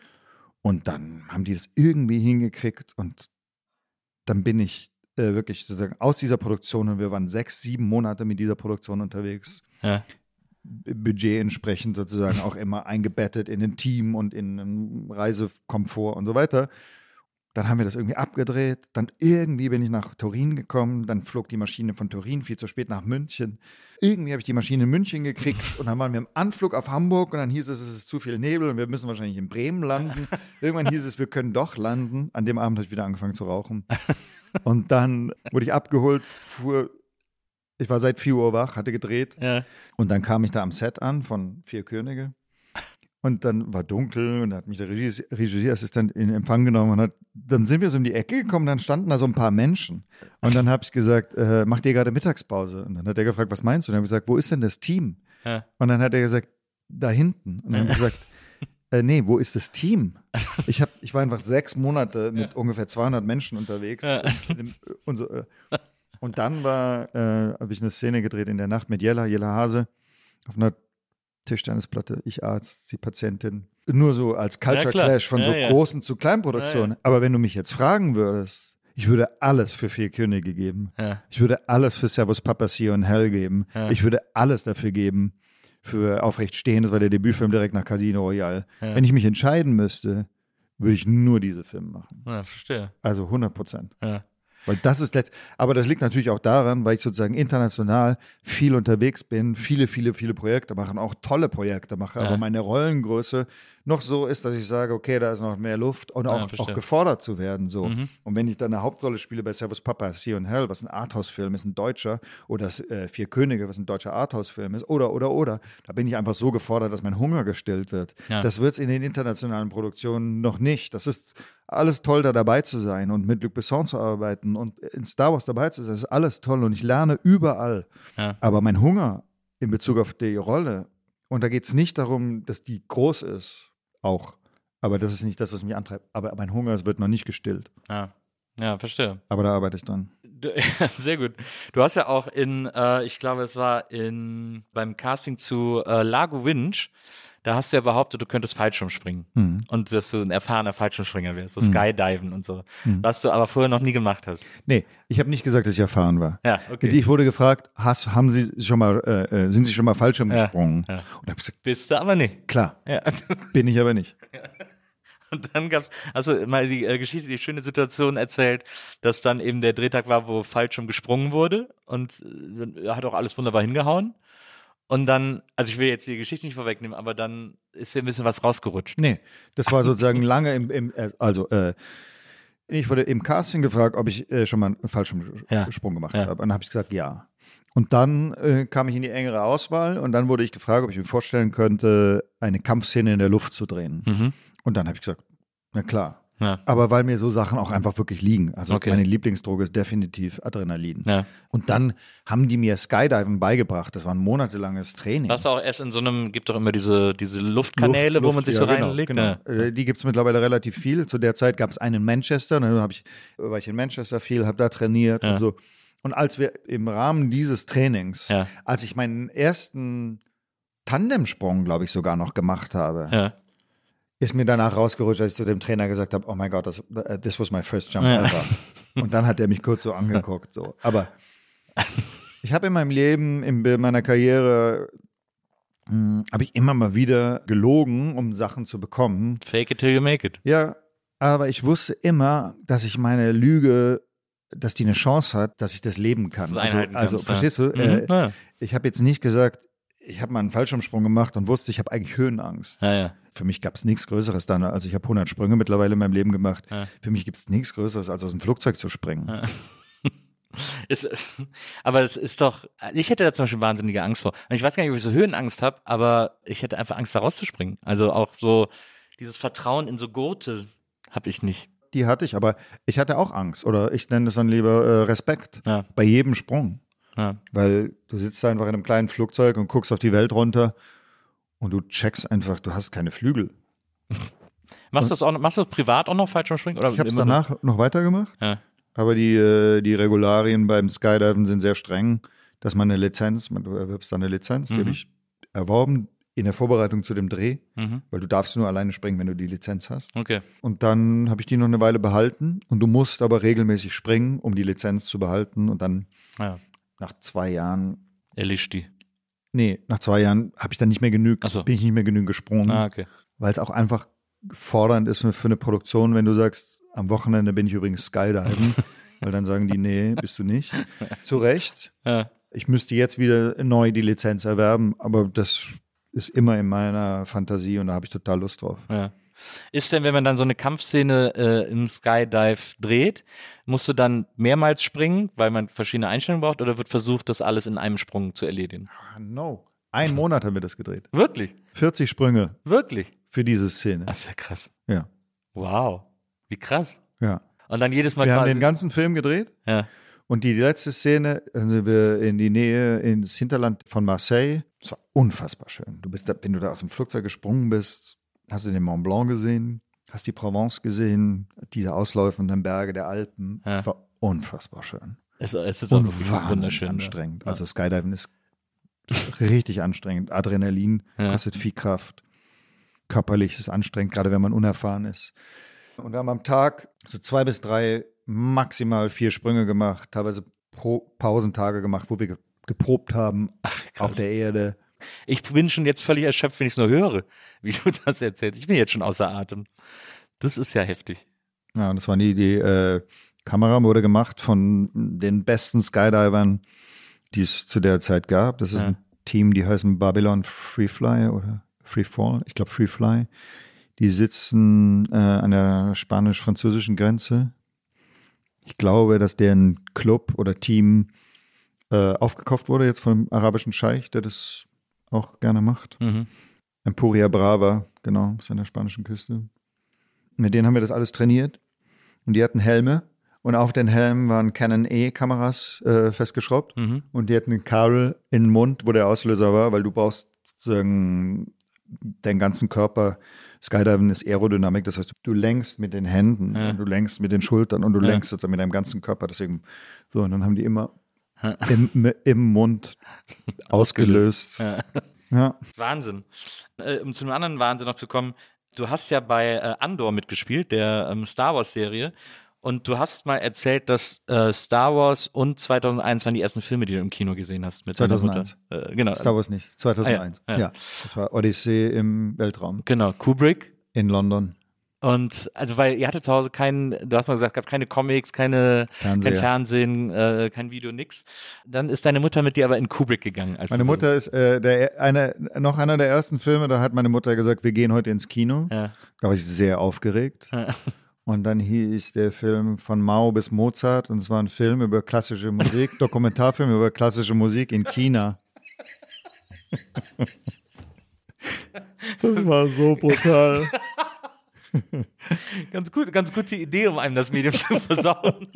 Und dann haben die das irgendwie hingekriegt und dann bin ich äh, wirklich sozusagen aus dieser Produktion, und wir waren sechs, sieben Monate mit dieser Produktion unterwegs, ja. Budget entsprechend sozusagen auch immer eingebettet in ein Team und in einen Reisekomfort und so weiter. Dann haben wir das irgendwie abgedreht, dann irgendwie bin ich nach Turin gekommen, dann flog die Maschine von Turin viel zu spät nach München. Irgendwie habe ich die Maschine in München gekriegt und dann waren wir im Anflug auf Hamburg und dann hieß es, es ist zu viel Nebel und wir müssen wahrscheinlich in Bremen landen. Irgendwann hieß es, wir können doch landen. An dem Abend habe ich wieder angefangen zu rauchen. Und dann wurde ich abgeholt, fuhr, ich war seit vier Uhr wach, hatte gedreht ja. Und dann kam ich da am Set an von Vier Könige. Und dann war dunkel und da hat mich der Regie- Regieassistent in Empfang genommen und hat, dann sind wir so um die Ecke gekommen, dann standen da so ein paar Menschen. Und dann habe ich gesagt, äh, macht ihr gerade Mittagspause? Und dann hat er gefragt, was meinst du? Und dann habe ich gesagt, wo ist denn das Team? Ja. Und dann hat er gesagt, da hinten. Und dann habe ich gesagt, äh, nee, wo ist das Team? Ich, hab, ich war einfach sechs Monate mit ja. ungefähr zweihundert Menschen unterwegs. Ja. Und, und, so, äh. und dann war, äh, habe ich eine Szene gedreht in der Nacht mit Jella, Jella Hase, auf einer Tischtennisplatte, ich Arzt, sie Patientin. Nur so als Culture ja, Clash von ja, so ja. großen zu kleinen Produktionen. Ja, ja. Aber wenn du mich jetzt fragen würdest, ich würde alles für Vier Könige geben. Ja. Ich würde alles für Servus Papacia und Hell geben. Ja. Ich würde alles dafür geben für Aufrecht stehen. Das war der Debütfilm direkt nach Casino Royale. Ja. Wenn ich mich entscheiden müsste, würde ich nur diese Filme machen. Ja, verstehe. Also hundert Prozent. Ja. Weil das ist letzt, aber das liegt natürlich auch daran, weil ich sozusagen international viel unterwegs bin, viele, viele, viele Projekte mache und auch tolle Projekte mache, Ja. aber meine Rollengröße noch so ist, dass ich sage, okay, da ist noch mehr Luft und auch, Ja, auch gefordert zu werden. So. Mhm. Und wenn ich dann eine Hauptrolle spiele bei Servus Papa, Sea and Hell, was ein Arthouse-Film ist, ein deutscher, oder das, äh, Vier Könige, was ein deutscher Arthouse-Film ist, oder, oder, oder, da bin ich einfach so gefordert, dass mein Hunger gestillt wird. Ja. Das wird es in den internationalen Produktionen noch nicht. Das ist alles toll, da dabei zu sein und mit Luc Besson zu arbeiten und in Star Wars dabei zu sein. Das ist alles toll und ich lerne überall. Ja. Aber mein Hunger in Bezug auf die Rolle, und da geht es nicht darum, dass die groß ist, auch. Aber das ist nicht das, was mich antreibt. Aber mein Hunger, es wird noch nicht gestillt. Ja, ja, verstehe. Aber da arbeite ich dran. Du, ja, sehr gut. Du hast ja auch in, äh, ich glaube, es war in beim Casting zu äh, Lago Winch, da hast du ja behauptet, du könntest Fallschirm springen. Mhm. Und dass du ein erfahrener Fallschirmspringer wärst, so Mhm. Skydiven und so. Mhm. Was du aber vorher noch nie gemacht hast. Nee, ich habe nicht gesagt, dass ich erfahren war. Ja, okay. Ich wurde gefragt, hast, haben Sie schon mal, äh, äh, sind Sie schon mal Fallschirm Ja, gesprungen? ja. Und habe gesagt, Bist du aber nicht. klar, Ja. bin ich aber nicht. Und dann gab's, also mal die äh, Geschichte, die schöne Situation erzählt, dass dann eben der Drehtag war, wo Fallschirm gesprungen wurde und äh, hat auch alles wunderbar hingehauen. Und dann, also ich will jetzt die Geschichte nicht vorwegnehmen, aber dann ist hier ein bisschen was rausgerutscht. Nee, das war sozusagen lange im, im äh, also äh, ich wurde im Casting gefragt, ob ich äh, schon mal einen Fallschirmsprung Ja. gemacht Ja. habe. Und dann habe ich gesagt, ja. Und dann äh, kam ich in die engere Auswahl und dann wurde ich gefragt, ob ich mir vorstellen könnte, eine Kampfszene in der Luft zu drehen. Mhm. Und dann habe ich gesagt, na klar. Ja. Aber weil mir so Sachen auch einfach wirklich liegen. Also Okay. meine Lieblingsdroge ist definitiv Adrenalin. Ja. Und dann haben die mir Skydiving beigebracht. Das war ein monatelanges Training. Was auch erst in so einem, gibt doch immer diese, diese Luftkanäle, Luft- wo man Luft- sich ja, so genau, reinlegt. Genau. Ja. Äh, Die gibt es mittlerweile relativ viel. Zu der Zeit gab es einen in Manchester. Dann hab ich, war ich in Manchester viel, habe da trainiert Ja. und so. Und als wir im Rahmen dieses Trainings, Ja. als ich meinen ersten Tandemsprung, glaube ich, sogar noch gemacht habe, Ja. ist mir danach rausgerutscht, als ich zu dem Trainer gesagt habe, oh mein Gott, das, this was my first jump Ja. ever. Und dann hat er mich kurz so angeguckt. So. Aber ich habe in meinem Leben, in meiner Karriere, mh, habe ich immer mal wieder gelogen, um Sachen zu bekommen. Fake it till you make it. Ja, aber ich wusste immer, dass ich meine Lüge, dass die eine Chance hat, dass ich das leben kann. Dass du Also, einhalten also kannst, verstehst ja. du? Äh, Mhm. Ja. Ich habe jetzt nicht gesagt, ich habe mal einen Fallschirmsprung gemacht und wusste, ich habe eigentlich Höhenangst. Ja, ja. Für mich gab es nichts Größeres dann. Also ich habe hundert Sprünge mittlerweile in meinem Leben gemacht. Ja. Für mich gibt es nichts Größeres, als aus dem Flugzeug zu springen. Ja. Ist, aber es ist doch, ich hätte da zum Beispiel wahnsinnige Angst vor. Und ich weiß gar nicht, ob ich so Höhenangst habe, aber ich hätte einfach Angst, da rauszuspringen. Also auch so dieses Vertrauen in so Gurte habe ich nicht. Die hatte ich, aber ich hatte auch Angst. Oder ich nenne es dann lieber äh, Respekt. Ja. Bei jedem Sprung. Ja. Weil du sitzt einfach in einem kleinen Flugzeug und guckst auf die Welt runter und du checkst einfach, du hast keine Flügel. Machst du das auch noch, machst du das privat auch noch Fallschirmspringen? Oder Ich habe es immer so? danach noch weitergemacht. Ja. Aber die, äh, die Regularien beim Skydiven sind sehr streng, dass man eine Lizenz, man, du erwirbst dann eine Lizenz, die Mhm. habe ich erworben in der Vorbereitung zu dem Dreh, Mhm. weil du darfst nur alleine springen, wenn du die Lizenz hast. Okay. Und dann habe ich die noch eine Weile behalten und du musst aber regelmäßig springen, um die Lizenz zu behalten. Und dann Ja. nach zwei Jahren, Erlischt die. nee, nach zwei Jahren habe ich dann nicht mehr genügend, Ach so. bin ich nicht mehr genügend gesprungen, Ah, okay. weil es auch einfach fordernd ist für eine Produktion, wenn du sagst, am Wochenende bin ich übrigens Skydiven, weil dann sagen die, nee, bist du nicht. Zu Recht. Ja. Ich müsste jetzt wieder neu die Lizenz erwerben, aber das ist immer in meiner Fantasie und da habe ich total Lust drauf. Ja. Ist denn, wenn man dann so eine Kampfszene äh, im Skydive dreht, musst du dann mehrmals springen, weil man verschiedene Einstellungen braucht, oder wird versucht, das alles in einem Sprung zu erledigen? Ah, no. Ein Monat haben wir das gedreht. Wirklich? vierzig Sprünge Wirklich? für diese Szene. Das ist ja krass. Ja, Wow. Wie krass. ja. Und dann jedes Mal Wir haben quasi. den ganzen Film gedreht ja. und die letzte Szene, dann sind wir in die Nähe, ins Hinterland von Marseille. Es war unfassbar schön. Du bist da, wenn du da aus dem Flugzeug gesprungen bist, hast du den Mont Blanc gesehen, hast die Provence gesehen, diese ausläufenden Berge der Alpen. Ja. Es war unfassbar schön. Es, es ist auch Und wirklich wahnsinnig wunderschön. anstrengend. Ja. Also Skydiven ist richtig anstrengend. Adrenalin Ja. kostet viel Kraft. Körperlich ist anstrengend, gerade wenn man unerfahren ist. Und wir haben am Tag so zwei bis drei, maximal vier Sprünge gemacht, teilweise Pro Pausentage gemacht, wo wir ge geprobt haben krass. auf der Erde. Ich bin schon jetzt völlig erschöpft, wenn ich es nur höre, wie du das erzählst. Ich bin jetzt schon außer Atem. Das ist ja heftig. Ja, und das war die, die äh, Kamera wurde gemacht von den besten Skydivern, die es zu der Zeit gab. Das ist ja. ein Team, die heißen Babylon Freefly oder Freefall, ich glaube Freefly. Die sitzen äh, an der spanisch-französischen Grenze. Ich glaube, dass deren Club oder Team äh, aufgekauft wurde jetzt vom arabischen Scheich, der das auch gerne macht. Mhm. Emporia Brava, genau, ist an der spanischen Küste. Mit denen haben wir das alles trainiert. Und die hatten Helme. Und auf den Helmen waren Canon E-Kameras äh, festgeschraubt. Mhm. Und die hatten ein Kabel in den Mund, wo der Auslöser war, weil du brauchst sozusagen deinen ganzen Körper. Skydiving ist Aerodynamik, das heißt, du lenkst mit den Händen ja. und du lenkst mit den Schultern und du ja. lenkst sozusagen mit deinem ganzen Körper. Deswegen, so, und dann haben die immer im, im Mund ausgelöst. Ja. Ja. Wahnsinn. Äh, um zu einem anderen Wahnsinn noch zu kommen, du hast ja bei äh, Andor mitgespielt, der ähm, Star Wars-Serie. Und du hast mal erzählt, dass äh, Star Wars und zweitausendeins waren die ersten Filme, die du im Kino gesehen hast mit deiner Mutter. zweitausendeins. Äh, genau. Star Wars nicht, zweitausendeins. Ah, ja, ja. ja, das war Odyssee im Weltraum. Genau, Kubrick. In London. Und also, weil ihr hattet zu Hause keinen, du hast mal gesagt, gab keine Comics, keine, kein Fernsehen, äh, kein Video, nix. Dann ist deine Mutter mit dir aber in Kubrick gegangen. Als meine Mutter so ist äh, der, eine, noch einer der ersten Filme, da hat meine Mutter gesagt, wir gehen heute ins Kino. Ja. Da war ich sehr aufgeregt. Ja. Und dann hieß der Film von Mao bis Mozart und es war ein Film über klassische Musik, Dokumentarfilm über klassische Musik in China. Das war so brutal. Ganz gut, ganz gute Idee, um einem das Medium zu versauen.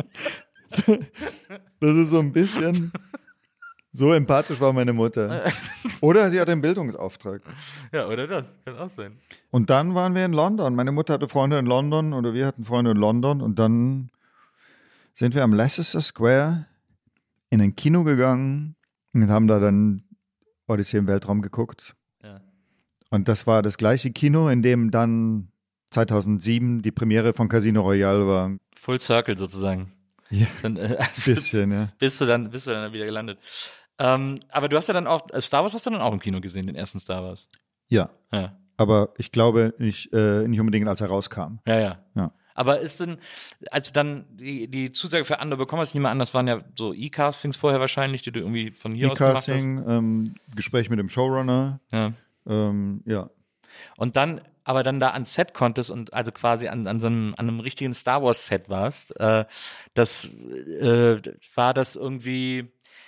Das ist so ein bisschen, so empathisch war meine Mutter. Oder sie hatte einen Bildungsauftrag. Ja, oder das, kann auch sein. Und dann waren wir in London. Meine Mutter hatte Freunde in London oder wir hatten Freunde in London und dann sind wir am Leicester Square in ein Kino gegangen und haben da dann Odyssee im Weltraum geguckt. Ja. Und das war das gleiche Kino, in dem dann zweitausendsieben die Premiere von Casino Royale war. Full Circle sozusagen. Ja, ein äh, also bisschen, ja. Bist du dann, bist du dann wieder gelandet. Ähm, aber du hast ja dann auch, Star Wars hast du dann auch im Kino gesehen, den ersten Star Wars. Ja, ja. aber ich glaube nicht, äh, nicht unbedingt, als er rauskam. Ja, ja. ja. Aber ist denn, als du dann die, die Zusage für Andor bekommen hast, ich nehme an, das waren ja so E-Castings vorher wahrscheinlich, die du irgendwie von hier aus gemacht hast. E-Casting, ähm, Gespräch mit dem Showrunner. Ja. Ähm, ja. Und dann, aber dann da ans Set konntest und also quasi an, an so einem, an einem richtigen Star Wars Set warst, äh, das, äh, war das irgendwie,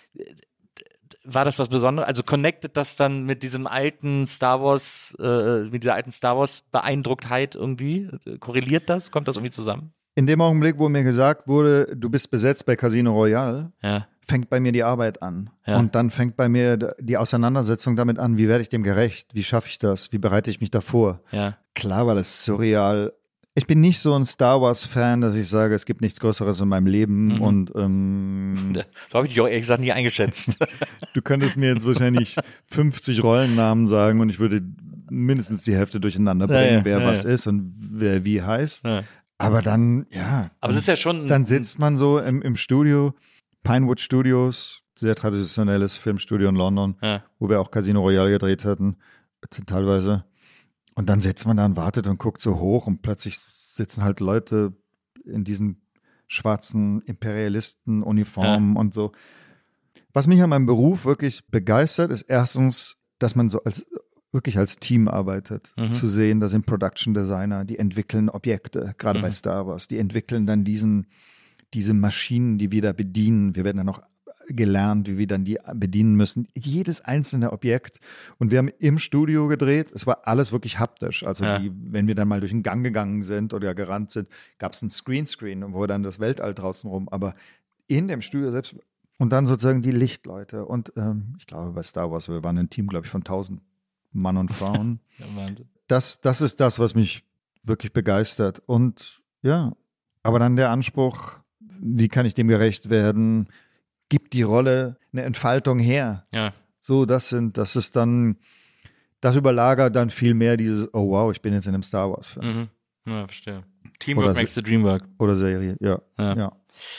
war das was Besonderes? Also connected das dann mit diesem alten Star Wars, äh, mit dieser alten Star Wars Beeindrucktheit irgendwie? Korreliert das? Kommt das irgendwie zusammen? In dem Augenblick, wo mir gesagt wurde, du bist besetzt bei Casino Royale, ja. fängt bei mir die Arbeit an. Ja. Und dann fängt bei mir die Auseinandersetzung damit an, wie werde ich dem gerecht? Wie schaffe ich das? Wie bereite ich mich davor? Ja. Klar war das surreal. Ich bin nicht so ein Star Wars-Fan, dass ich sage, es gibt nichts Größeres in meinem Leben. Mhm. Und ähm, so habe ich dich auch ehrlich gesagt nie eingeschätzt. Du könntest mir jetzt wahrscheinlich fünfzig Rollennamen sagen und ich würde mindestens die Hälfte durcheinander bringen, ja, ja, wer ja, was ja. ist und wer wie heißt. Ja. Aber dann, ja. Aber es ist ja schon. Dann sitzt man so im, im Studio, Pinewood Studios, sehr traditionelles Filmstudio in London, ja. wo wir auch Casino Royale gedreht hatten, teilweise. Und dann sitzt man da und wartet und guckt so hoch und plötzlich sitzen halt Leute in diesen schwarzen Imperialisten-Uniformen ja. und so. Was mich an meinem Beruf wirklich begeistert, ist erstens, dass man so als wirklich als Team arbeitet, mhm. zu sehen, da sind Production Designer, die entwickeln Objekte, gerade mhm. bei Star Wars, die entwickeln dann diesen, diese Maschinen, die wir da bedienen. Wir werden dann noch gelernt, wie wir dann die bedienen müssen. Jedes einzelne Objekt. Und wir haben im Studio gedreht, es war alles wirklich haptisch. Also ja. die, wenn wir dann mal durch den Gang gegangen sind oder gerannt sind, gab es ein Screenscreen, wo dann das Weltall draußen rum, aber in dem Studio selbst und dann sozusagen die Lichtleute. Und ähm, ich glaube bei Star Wars, wir waren ein Team, glaube ich, von tausend Mann und Frauen. Ja, Wahnsinn. Das, das ist das, was mich wirklich begeistert. Und ja, aber dann der Anspruch, wie kann ich dem gerecht werden? Gibt die Rolle eine Entfaltung her? Ja. So, das sind, das ist dann, das überlagert dann viel mehr dieses, oh wow, ich bin jetzt in einem Star Wars-Film. Mhm. Ja, verstehe. Teamwork oder makes the dream work. Oder Serie, ja. ja. ja.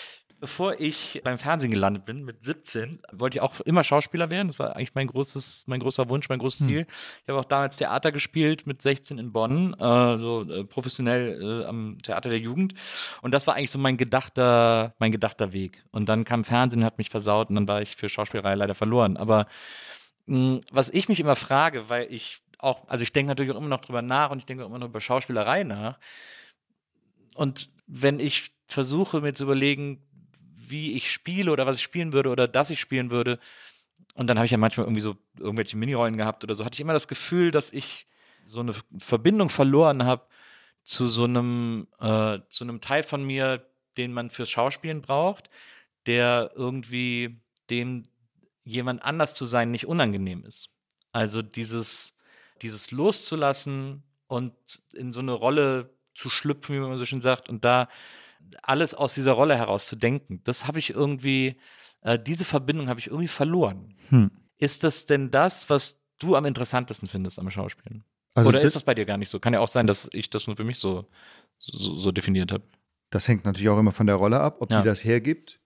Bevor ich beim Fernsehen gelandet bin, mit siebzehn, wollte ich auch immer Schauspieler werden. Das war eigentlich mein großes, mein großer Wunsch, mein großes Ziel. Hm. Ich habe auch damals Theater gespielt mit sechzehn in Bonn, äh, so äh, professionell äh, am Theater der Jugend. Und das war eigentlich so mein gedachter, mein gedachter Weg. Und dann kam Fernsehen, hat mich versaut und dann war ich für Schauspielerei leider verloren. Aber mh, was ich mich immer frage, weil ich auch, also ich denke natürlich auch immer noch drüber nach und ich denke auch immer noch über Schauspielerei nach. Und wenn ich versuche, mir zu überlegen, wie ich spiele oder was ich spielen würde oder dass ich spielen würde. Und dann habe ich ja manchmal irgendwie so irgendwelche Minirollen gehabt oder so. Hatte ich immer das Gefühl, dass ich so eine Verbindung verloren habe zu so einem, äh, zu einem Teil von mir, den man fürs Schauspielen braucht, der irgendwie dem jemand anders zu sein nicht unangenehm ist. Also dieses, dieses loszulassen und in so eine Rolle zu schlüpfen, wie man so schön sagt, und da alles aus dieser Rolle heraus zu denken, das habe ich irgendwie, äh, diese Verbindung habe ich irgendwie verloren. Hm. Ist das denn das, was du am interessantesten findest am Schauspielen? Also Oder das, ist das bei dir gar nicht so? Kann ja auch sein, dass ich das nur für mich so, so, so definiert habe. Das hängt natürlich auch immer von der Rolle ab, ob ja. die das hergibt.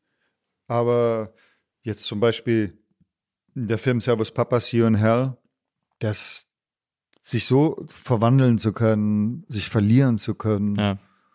Aber jetzt zum Beispiel der Film Servus Papa, See You in Hell, das sich so verwandeln zu können, sich verlieren zu können, ja.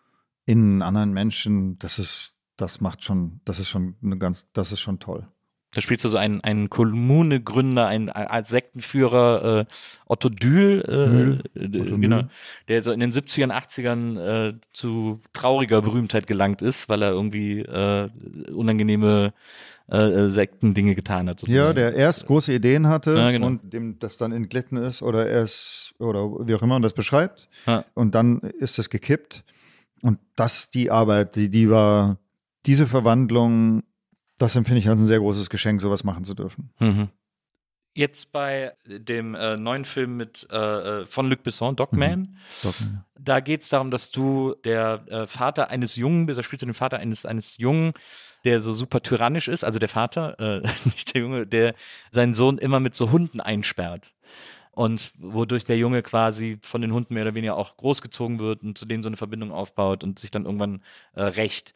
in anderen Menschen, das ist, das macht schon, das ist schon eine ganz, das ist schon toll. Da spielst du so einen, einen Kommunegründer, einen als Sektenführer, äh, Otto Dül, äh, Mühl. Otto genau, Mühl. Der so in den siebzigern, achtzigern äh, zu trauriger Berühmtheit gelangt ist, weil er irgendwie äh, unangenehme äh, Sektendinge getan hat. Sozusagen. Ja, der erst große Ideen hatte ja, genau. und dem das dann entglitten ist oder erst, oder wie auch immer man das beschreibt. Ja. Und dann ist es gekippt. Und das, die Arbeit, die, die war, diese Verwandlung, das empfinde ich als ein sehr großes Geschenk, sowas machen zu dürfen. Mhm. Jetzt bei dem äh, neuen Film mit äh, von Luc Besson, Dogman, mhm. Dogman. Da geht es darum, dass du der äh, Vater eines Jungen bist, da spielst du den Vater eines, eines Jungen, der so super tyrannisch ist, also der Vater, äh, nicht der Junge, der seinen Sohn immer mit so Hunden einsperrt. Und wodurch der Junge quasi von den Hunden mehr oder weniger auch großgezogen wird und zu denen so eine Verbindung aufbaut und sich dann irgendwann äh, rächt.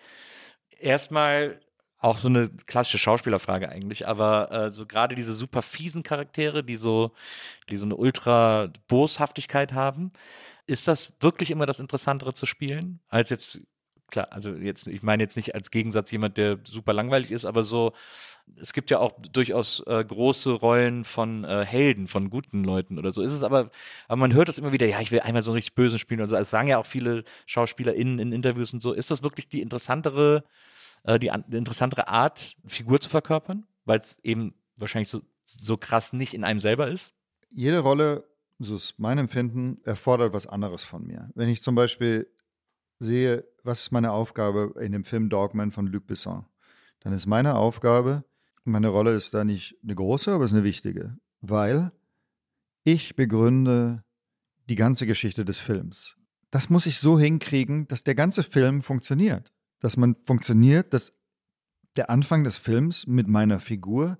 Erstmal auch so eine klassische Schauspielerfrage eigentlich, aber äh, so gerade diese super fiesen Charaktere, die so, die so eine ultra Boshaftigkeit haben, ist das wirklich immer das Interessantere zu spielen, als jetzt, klar, also jetzt, ich meine jetzt nicht als Gegensatz jemand, der super langweilig ist, aber so, es gibt ja auch durchaus äh, große Rollen von äh, Helden, von guten Leuten oder so. Ist es aber, aber man hört das immer wieder, ja, ich will einmal so einen richtig bösen spielen oder so. Das sagen ja auch viele SchauspielerInnen in Interviews und so. Ist das wirklich die interessantere Die, die interessantere Art, Figur zu verkörpern, weil es eben wahrscheinlich so, so krass nicht in einem selber ist? Jede Rolle, so ist mein Empfinden, erfordert was anderes von mir. Wenn ich zum Beispiel sehe, was ist meine Aufgabe in dem Film Dogman von Luc Besson, dann ist meine Aufgabe, meine Rolle ist da nicht eine große, aber es ist eine wichtige, weil ich begründe die ganze Geschichte des Films. Das muss ich so hinkriegen, dass der ganze Film funktioniert. Dass man funktioniert, dass der Anfang des Films mit meiner Figur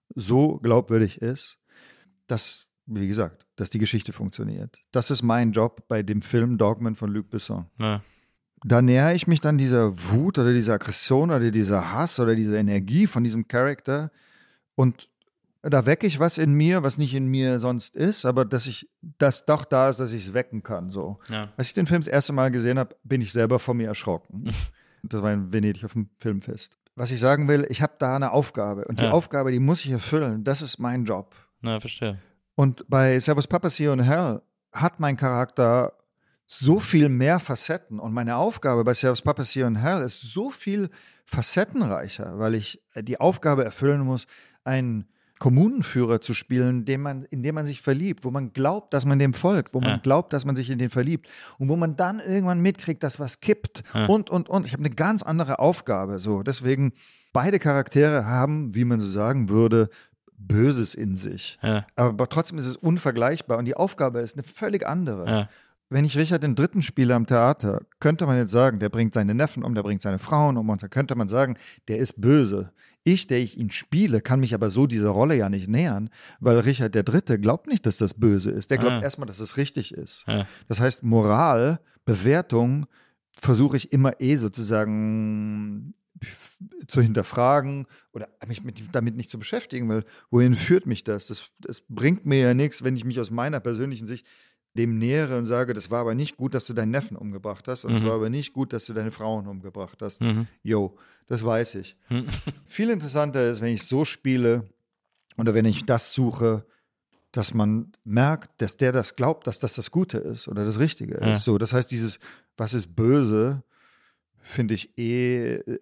so glaubwürdig ist, dass, wie gesagt, dass die Geschichte funktioniert. Das ist mein Job bei dem Film Dogman von Luc Besson. Ja. Da nähere ich mich dann dieser Wut oder dieser Aggression oder dieser Hass oder dieser Energie von diesem Charakter und da wecke ich was in mir, was nicht in mir sonst ist, aber dass ich, das doch da ist, dass ich es wecken kann. So. Ja. Als ich den Film das erste Mal gesehen habe, bin ich selber von mir erschrocken. Das war in Venedig auf dem Filmfest. Was ich sagen will, ich habe da eine Aufgabe. Und die ja. Aufgabe, die muss ich erfüllen. Das ist mein Job. Na, verstehe. Und bei Servus Papa, See You in Hell hat mein Charakter so viel mehr Facetten. Und meine Aufgabe bei Servus Papa, See You in Hell ist so viel facettenreicher, weil ich die Aufgabe erfüllen muss, einen Kommunenführer zu spielen, dem man, in dem man sich verliebt, wo man glaubt, dass man dem folgt, wo man ja. glaubt, dass man sich in den verliebt und wo man dann irgendwann mitkriegt, dass was kippt ja. und, und, und. Ich habe eine ganz andere Aufgabe. So, deswegen, beide Charaktere haben, wie man so sagen würde, Böses in sich. Ja. Aber trotzdem ist es unvergleichbar und die Aufgabe ist eine völlig andere. Ja. Wenn ich Richard den Dritten spiele am Theater, könnte man jetzt sagen, der bringt seine Neffen um, der bringt seine Frauen um und da könnte man sagen, der ist böse. Ich, der ich ihn spiele, kann mich aber so dieser Rolle ja nicht nähern, weil Richard der Dritte glaubt nicht, dass das böse ist. Der glaubt ah. erstmal, dass es richtig ist. Ja. Das heißt, Moral, Bewertung versuche ich immer eh sozusagen zu hinterfragen oder mich mit, damit nicht zu beschäftigen, weil wohin führt mich das? das? Das bringt mir ja nichts, wenn ich mich aus meiner persönlichen Sicht dem nähere und sage, das war aber nicht gut, dass du deinen Neffen umgebracht hast und es Mhm. war aber nicht gut, dass du deine Frauen umgebracht hast. Mhm. Jo, das weiß ich. Mhm. Viel interessanter ist, wenn ich so spiele oder wenn ich das suche, dass man merkt, dass der das glaubt, dass das das Gute ist oder das Richtige Ja. ist. So, das heißt, dieses, was ist böse, finde ich eh, äh,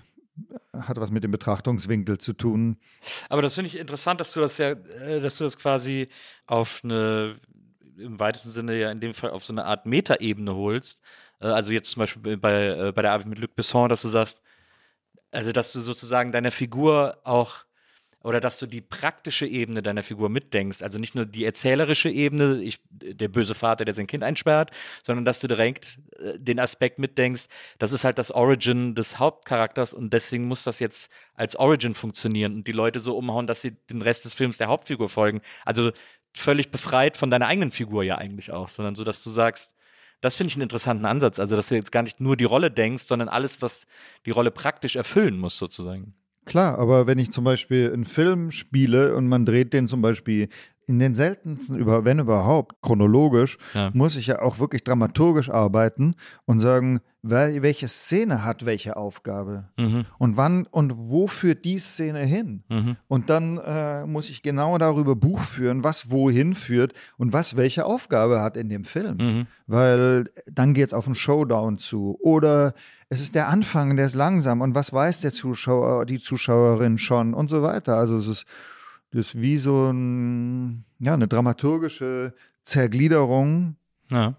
hat was mit dem Betrachtungswinkel zu tun. Aber das finde ich interessant, dass du das ja, äh, dass du das quasi auf eine, im weitesten Sinne ja in dem Fall auf so eine Art Metaebene holst. Äh, also jetzt zum Beispiel bei, äh, bei der Arbeit mit Luc Besson, dass du sagst, also dass du sozusagen deiner Figur auch, oder dass du die praktische Ebene deiner Figur mitdenkst, also nicht nur die erzählerische Ebene, ich, der böse Vater, der sein Kind einsperrt, sondern dass du direkt äh, den Aspekt mitdenkst, das ist halt das Origin des Hauptcharakters und deswegen muss das jetzt als Origin funktionieren und die Leute so umhauen, dass sie den Rest des Films der Hauptfigur folgen. Also völlig befreit von deiner eigenen Figur ja eigentlich auch, sondern so, dass du sagst, das finde ich einen interessanten Ansatz, also dass du jetzt gar nicht nur die Rolle denkst, sondern alles, was die Rolle praktisch erfüllen muss sozusagen. Klar, aber wenn ich zum Beispiel einen Film spiele und man dreht den zum Beispiel in den seltensten, über, wenn überhaupt, chronologisch, Ja. muss ich ja auch wirklich dramaturgisch arbeiten und sagen, wel- welche Szene hat welche Aufgabe Mhm. und wann und wo führt die Szene hin. Mhm. Und dann äh, muss ich genau darüber Buch führen, was wohin führt und was welche Aufgabe hat in dem Film. Mhm. Weil dann geht es auf einen Showdown zu. Oder es ist der Anfang, der ist langsam. Und was weiß der Zuschauer, die Zuschauerin schon und so weiter. Also es ist, das ist wie so ein, ja, eine dramaturgische Zergliederung, Ja.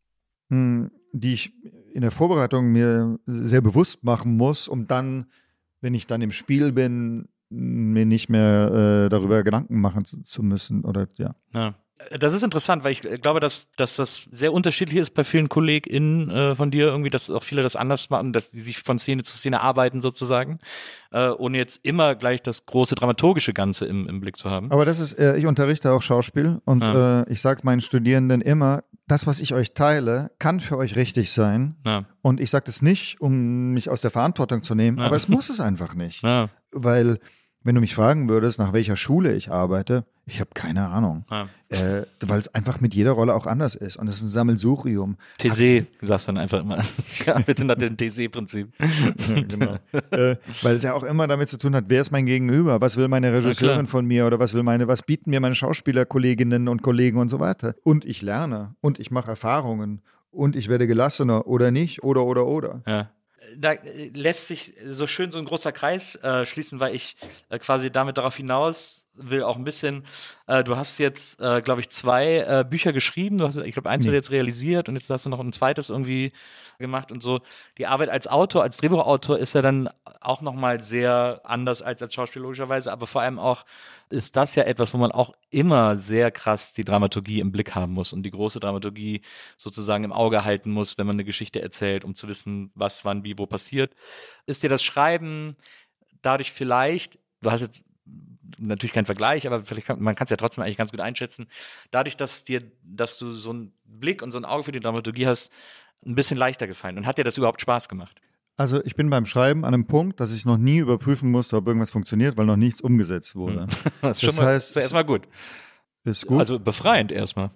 mh, die ich in der Vorbereitung mir sehr bewusst machen muss, um dann, wenn ich dann im Spiel bin, mir nicht mehr äh, darüber Gedanken machen zu, zu müssen. Oder ja. Ja. Das ist interessant, weil ich glaube, dass, dass das sehr unterschiedlich ist bei vielen KollegInnen äh, von dir irgendwie, dass auch viele das anders machen, dass die sich von Szene zu Szene arbeiten sozusagen, äh, ohne jetzt immer gleich das große dramaturgische Ganze im, im Blick zu haben. Aber das ist, äh, ich unterrichte auch Schauspiel und Ja. äh, ich sage meinen Studierenden immer, das, was ich euch teile, kann für euch richtig sein. Ja. Und ich sage das nicht, um mich aus der Verantwortung zu nehmen, Ja. aber es muss es einfach nicht. Ja. Weil, wenn du mich fragen würdest, nach welcher Schule ich arbeite, ich habe keine Ahnung. Ja. Äh, weil es einfach mit jeder Rolle auch anders ist. Und es ist ein Sammelsurium. T C, sagst du dann einfach immer. Ja, bitte nach dem T C-Prinzip. Ja, genau. äh, weil es ja auch immer damit zu tun hat, wer ist mein Gegenüber? Was will meine Regisseurin von mir? Oder was will meine, was bieten mir meine Schauspielerkolleginnen und Kollegen und so weiter? Und ich lerne und ich mache Erfahrungen und ich werde gelassener oder nicht oder oder oder. Ja. Da äh, lässt sich so schön so ein großer Kreis äh, schließen, weil ich äh, quasi damit darauf hinaus will auch ein bisschen, äh, du hast jetzt, äh, glaube ich, zwei äh, Bücher geschrieben, du hast, ich glaube, eins Nee. wird jetzt realisiert und jetzt hast du noch ein zweites irgendwie gemacht und so. Die Arbeit als Autor, als Drehbuchautor ist ja dann auch nochmal sehr anders als als Schauspieler logischerweise, aber vor allem auch ist das ja etwas, wo man auch immer sehr krass die Dramaturgie im Blick haben muss und die große Dramaturgie sozusagen im Auge halten muss, wenn man eine Geschichte erzählt, um zu wissen, was, wann, wie, wo passiert. Ist dir das Schreiben dadurch vielleicht, du hast jetzt natürlich kein Vergleich, aber vielleicht kann, man kann es ja trotzdem eigentlich ganz gut einschätzen, dadurch, dass dir, dass du so einen Blick und so ein Auge für die Dramaturgie hast, ein bisschen leichter gefallen. Und hat dir das überhaupt Spaß gemacht? Also ich bin beim Schreiben an einem Punkt, dass ich noch nie überprüfen musste, ob irgendwas funktioniert, weil noch nichts umgesetzt wurde. Das ist Das schon mal, heißt, ist ja erstmal gut. Ist gut. Also befreiend erstmal.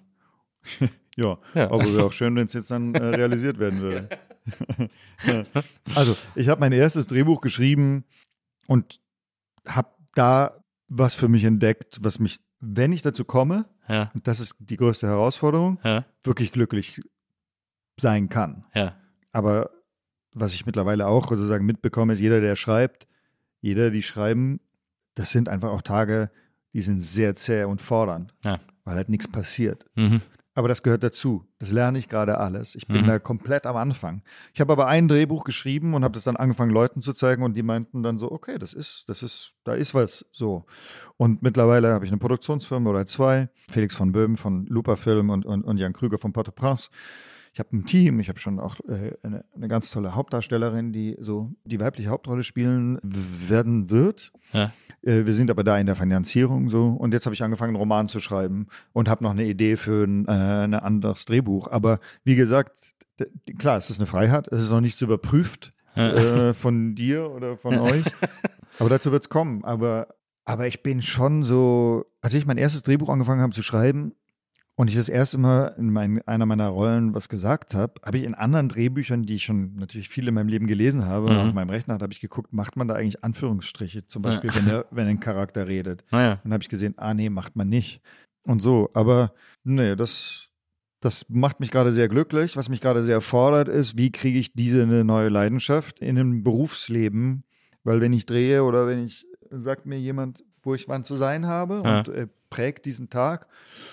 Ja, Ja. aber wäre auch schön, wenn es jetzt dann äh, realisiert werden würde. Ja. Also, ich habe mein erstes Drehbuch geschrieben und habe da was für mich entdeckt, was mich, wenn ich dazu komme, Ja, und das ist die größte Herausforderung, ja, wirklich glücklich sein kann. ja. Aber was ich mittlerweile auch sozusagen mitbekomme, ist, jeder, der schreibt, jeder, die schreiben, das sind einfach auch Tage, die sind sehr zäh und fordernd, Ja. weil halt nichts passiert. Mhm. Aber das gehört dazu. Das lerne ich gerade alles. Ich bin Mhm. da komplett am Anfang. Ich habe aber ein Drehbuch geschrieben und habe das dann angefangen, Leuten zu zeigen und die meinten dann so, okay, das ist, das ist, da ist was so. Und mittlerweile habe ich eine Produktionsfirma oder zwei, Felix von Böhm von Lupa Film und, und, und Jan Krüger von Port-au-Prince. Ich habe ein Team, ich habe schon auch äh, eine, eine ganz tolle Hauptdarstellerin, die so die weibliche Hauptrolle spielen w- werden wird. Ja. Äh, wir sind aber da in der Finanzierung so. Und jetzt habe ich angefangen, einen Roman zu schreiben und habe noch eine Idee für ein, äh, ein anderes Drehbuch. Aber wie gesagt, d- klar, es ist eine Freiheit, es ist noch nichts überprüft. äh, von dir oder von euch. Aber dazu wird es kommen. Aber, aber ich bin schon so, als ich mein erstes Drehbuch angefangen habe zu schreiben und ich das erste Mal in mein, einer meiner Rollen was gesagt habe, habe ich in anderen Drehbüchern, die ich schon natürlich viele in meinem Leben gelesen habe, mhm. auf meinem Rechner habe ich geguckt, macht man da eigentlich Anführungsstriche, zum Beispiel, ja. wenn, der, wenn ein Charakter redet. Ja. Dann habe ich gesehen, ah nee, macht man nicht. Und so, aber nee, das, das macht mich gerade sehr glücklich. Was mich gerade sehr fordert ist, wie kriege ich diese eine neue Leidenschaft in einem Berufsleben, weil wenn ich drehe oder wenn ich, sagt mir jemand, wo ich wann zu sein habe ja. und äh, prägt diesen Tag.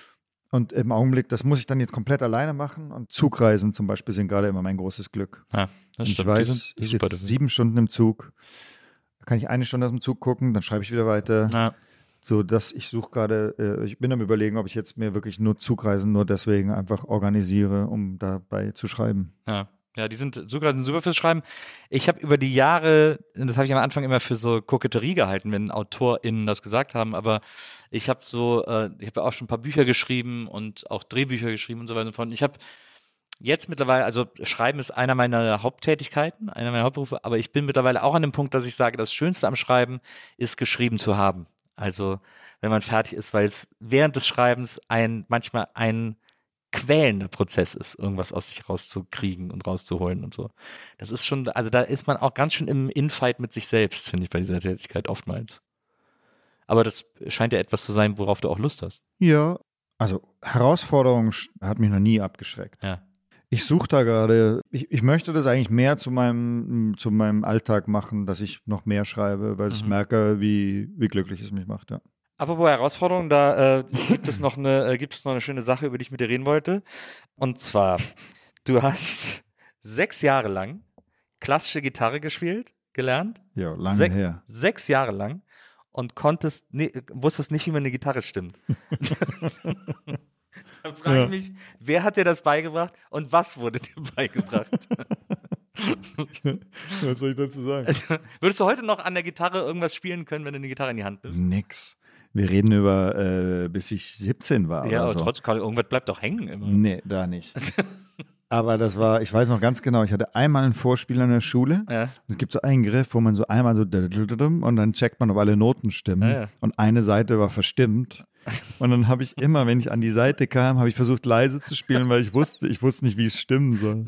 Und im Augenblick, das muss ich dann jetzt komplett alleine machen. Und Zugreisen zum Beispiel sind gerade immer mein großes Glück. Ja, das ich stimmt. weiß, sind, ich sitze sieben Stunden im Zug. Da kann ich eine Stunde aus dem Zug gucken, dann schreibe ich wieder weiter. Ja. So, dass ich suche gerade, äh, ich bin am Überlegen, ob ich jetzt mir wirklich nur Zugreisen nur deswegen einfach organisiere, um dabei zu schreiben. Ja. Ja, die sind Zugreisen super fürs Schreiben. Ich habe über die Jahre, das habe ich am Anfang immer für so Koketterie gehalten, wenn AutorInnen das gesagt haben, aber ich habe so, äh, ich habe auch schon ein paar Bücher geschrieben und auch Drehbücher geschrieben und so weiter und so fort. Ich habe jetzt mittlerweile, also Schreiben ist einer meiner Haupttätigkeiten, einer meiner Hauptberufe, aber ich bin mittlerweile auch an dem Punkt, dass ich sage, das Schönste am Schreiben ist, geschrieben zu haben. Also wenn man fertig ist, weil es während des Schreibens ein manchmal ein quälender Prozess ist, irgendwas aus sich rauszukriegen und rauszuholen und so. Das ist schon, also da ist man auch ganz schön im Infight mit sich selbst, finde ich, bei dieser Tätigkeit oftmals. Aber das scheint ja etwas zu sein, worauf du auch Lust hast. Ja, also Herausforderung hat mich noch nie abgeschreckt. Ja. Ich suche da gerade, ich, ich möchte das eigentlich mehr zu meinem, zu meinem Alltag machen, dass ich noch mehr schreibe, weil mhm. ich merke, wie, wie glücklich es mich macht, ja. Apropos Herausforderung, da äh, gibt es noch eine, äh, gibt es noch eine schöne Sache, über die ich mit dir reden wollte. Und zwar, du hast sechs Jahre lang klassische Gitarre gespielt, gelernt. Ja, lange Sech, her. Sechs Jahre lang und konntest, ne, wusstest nicht, wie man eine Gitarre stimmt. Dann frage ich ja. mich, wer hat dir das beigebracht und was wurde dir beigebracht? Was soll ich dazu sagen? Also, würdest du heute noch an der Gitarre irgendwas spielen können, wenn du eine Gitarre in die Hand nimmst? Nix. Wir reden über, äh, bis ich siebzehn war. Ja, oder aber so. trotzdem, irgendwas bleibt doch hängen immer. Nee, da nicht. Aber das war, ich weiß noch ganz genau, ich hatte einmal ein Vorspiel an der Schule. Ja. Es gibt so einen Griff, wo man so einmal so und dann checkt man, ob alle Noten stimmen. Ja, ja. Und eine Seite war verstimmt. Und dann habe ich immer, wenn ich an die Seite kam, habe ich versucht leise zu spielen, weil ich wusste, ich wusste nicht, wie es stimmen soll.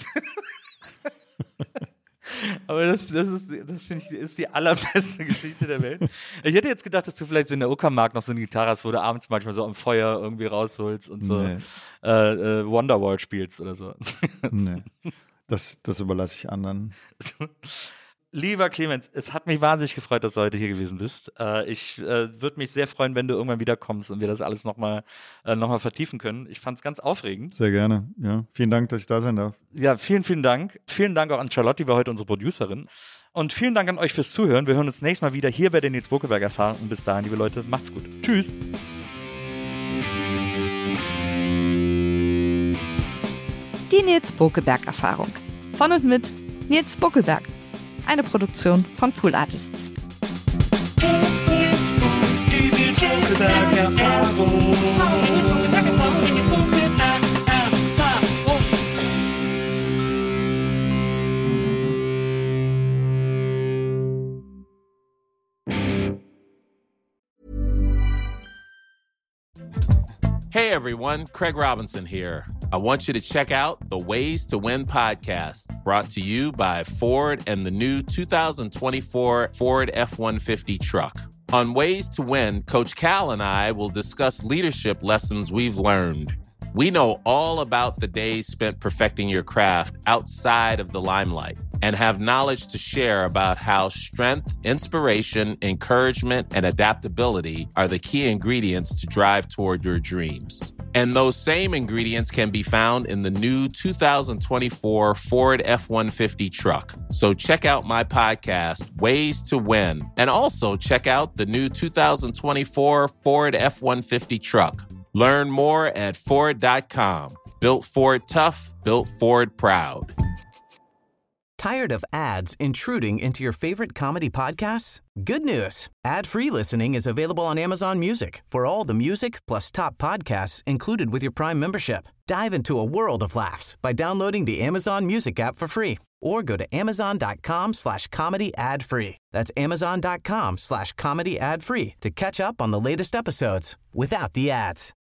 Aber das, das ist, das finde ich, ist die allerbeste Geschichte der Welt. Ich hätte jetzt gedacht, dass du vielleicht so in der Uckermark noch so eine Gitarre hast, wo du abends manchmal so am Feuer irgendwie rausholst und so nee. äh, äh, Wonderwall spielst oder so. Nee, das, das überlasse ich anderen. Lieber Clemens, es hat mich wahnsinnig gefreut, dass du heute hier gewesen bist. Äh, ich äh, würde mich sehr freuen, wenn du irgendwann wiederkommst und wir das alles nochmal äh, noch mal vertiefen können. Ich fand es ganz aufregend. Sehr gerne, ja. Vielen Dank, dass ich da sein darf. Ja, vielen, vielen Dank. Vielen Dank auch an Charlotte, die war heute unsere Producerin. Und vielen Dank an euch fürs Zuhören. Wir hören uns nächstes Mal wieder hier bei der Nils Bokelberg-Erfahrung. Und bis dahin, liebe Leute, macht's gut. Tschüss. Die Nils Bokelberg-Erfahrung. Von und mit Nils Bokelberg. Eine Produktion von Pool Artists. Hey everyone, Craig Robinson here. I want you to check out the Ways to Win podcast, brought to you by Ford and the new two thousand twenty-four Ford F one fifty truck. On Ways to Win, Coach Cal and I will discuss leadership lessons we've learned. We know all about the days spent perfecting your craft outside of the limelight and have knowledge to share about how strength, inspiration, encouragement, and adaptability are the key ingredients to drive toward your dreams. And those same ingredients can be found in the new two thousand twenty-four Ford F one fifty truck. So check out my podcast, Ways to Win, and also check out the new two thousand twenty-four Ford F one fifty truck. Learn more at Ford dot com. Built Ford tough, built Ford proud. Tired of ads intruding into your favorite comedy podcasts? Good news. Ad-free listening is available on Amazon Music for all the music plus top podcasts included with your Prime membership. Dive into a world of laughs by downloading the Amazon Music app for free or go to amazon.com slash comedy ad free. That's amazon.com slash comedy ad free to catch up on the latest episodes without the ads.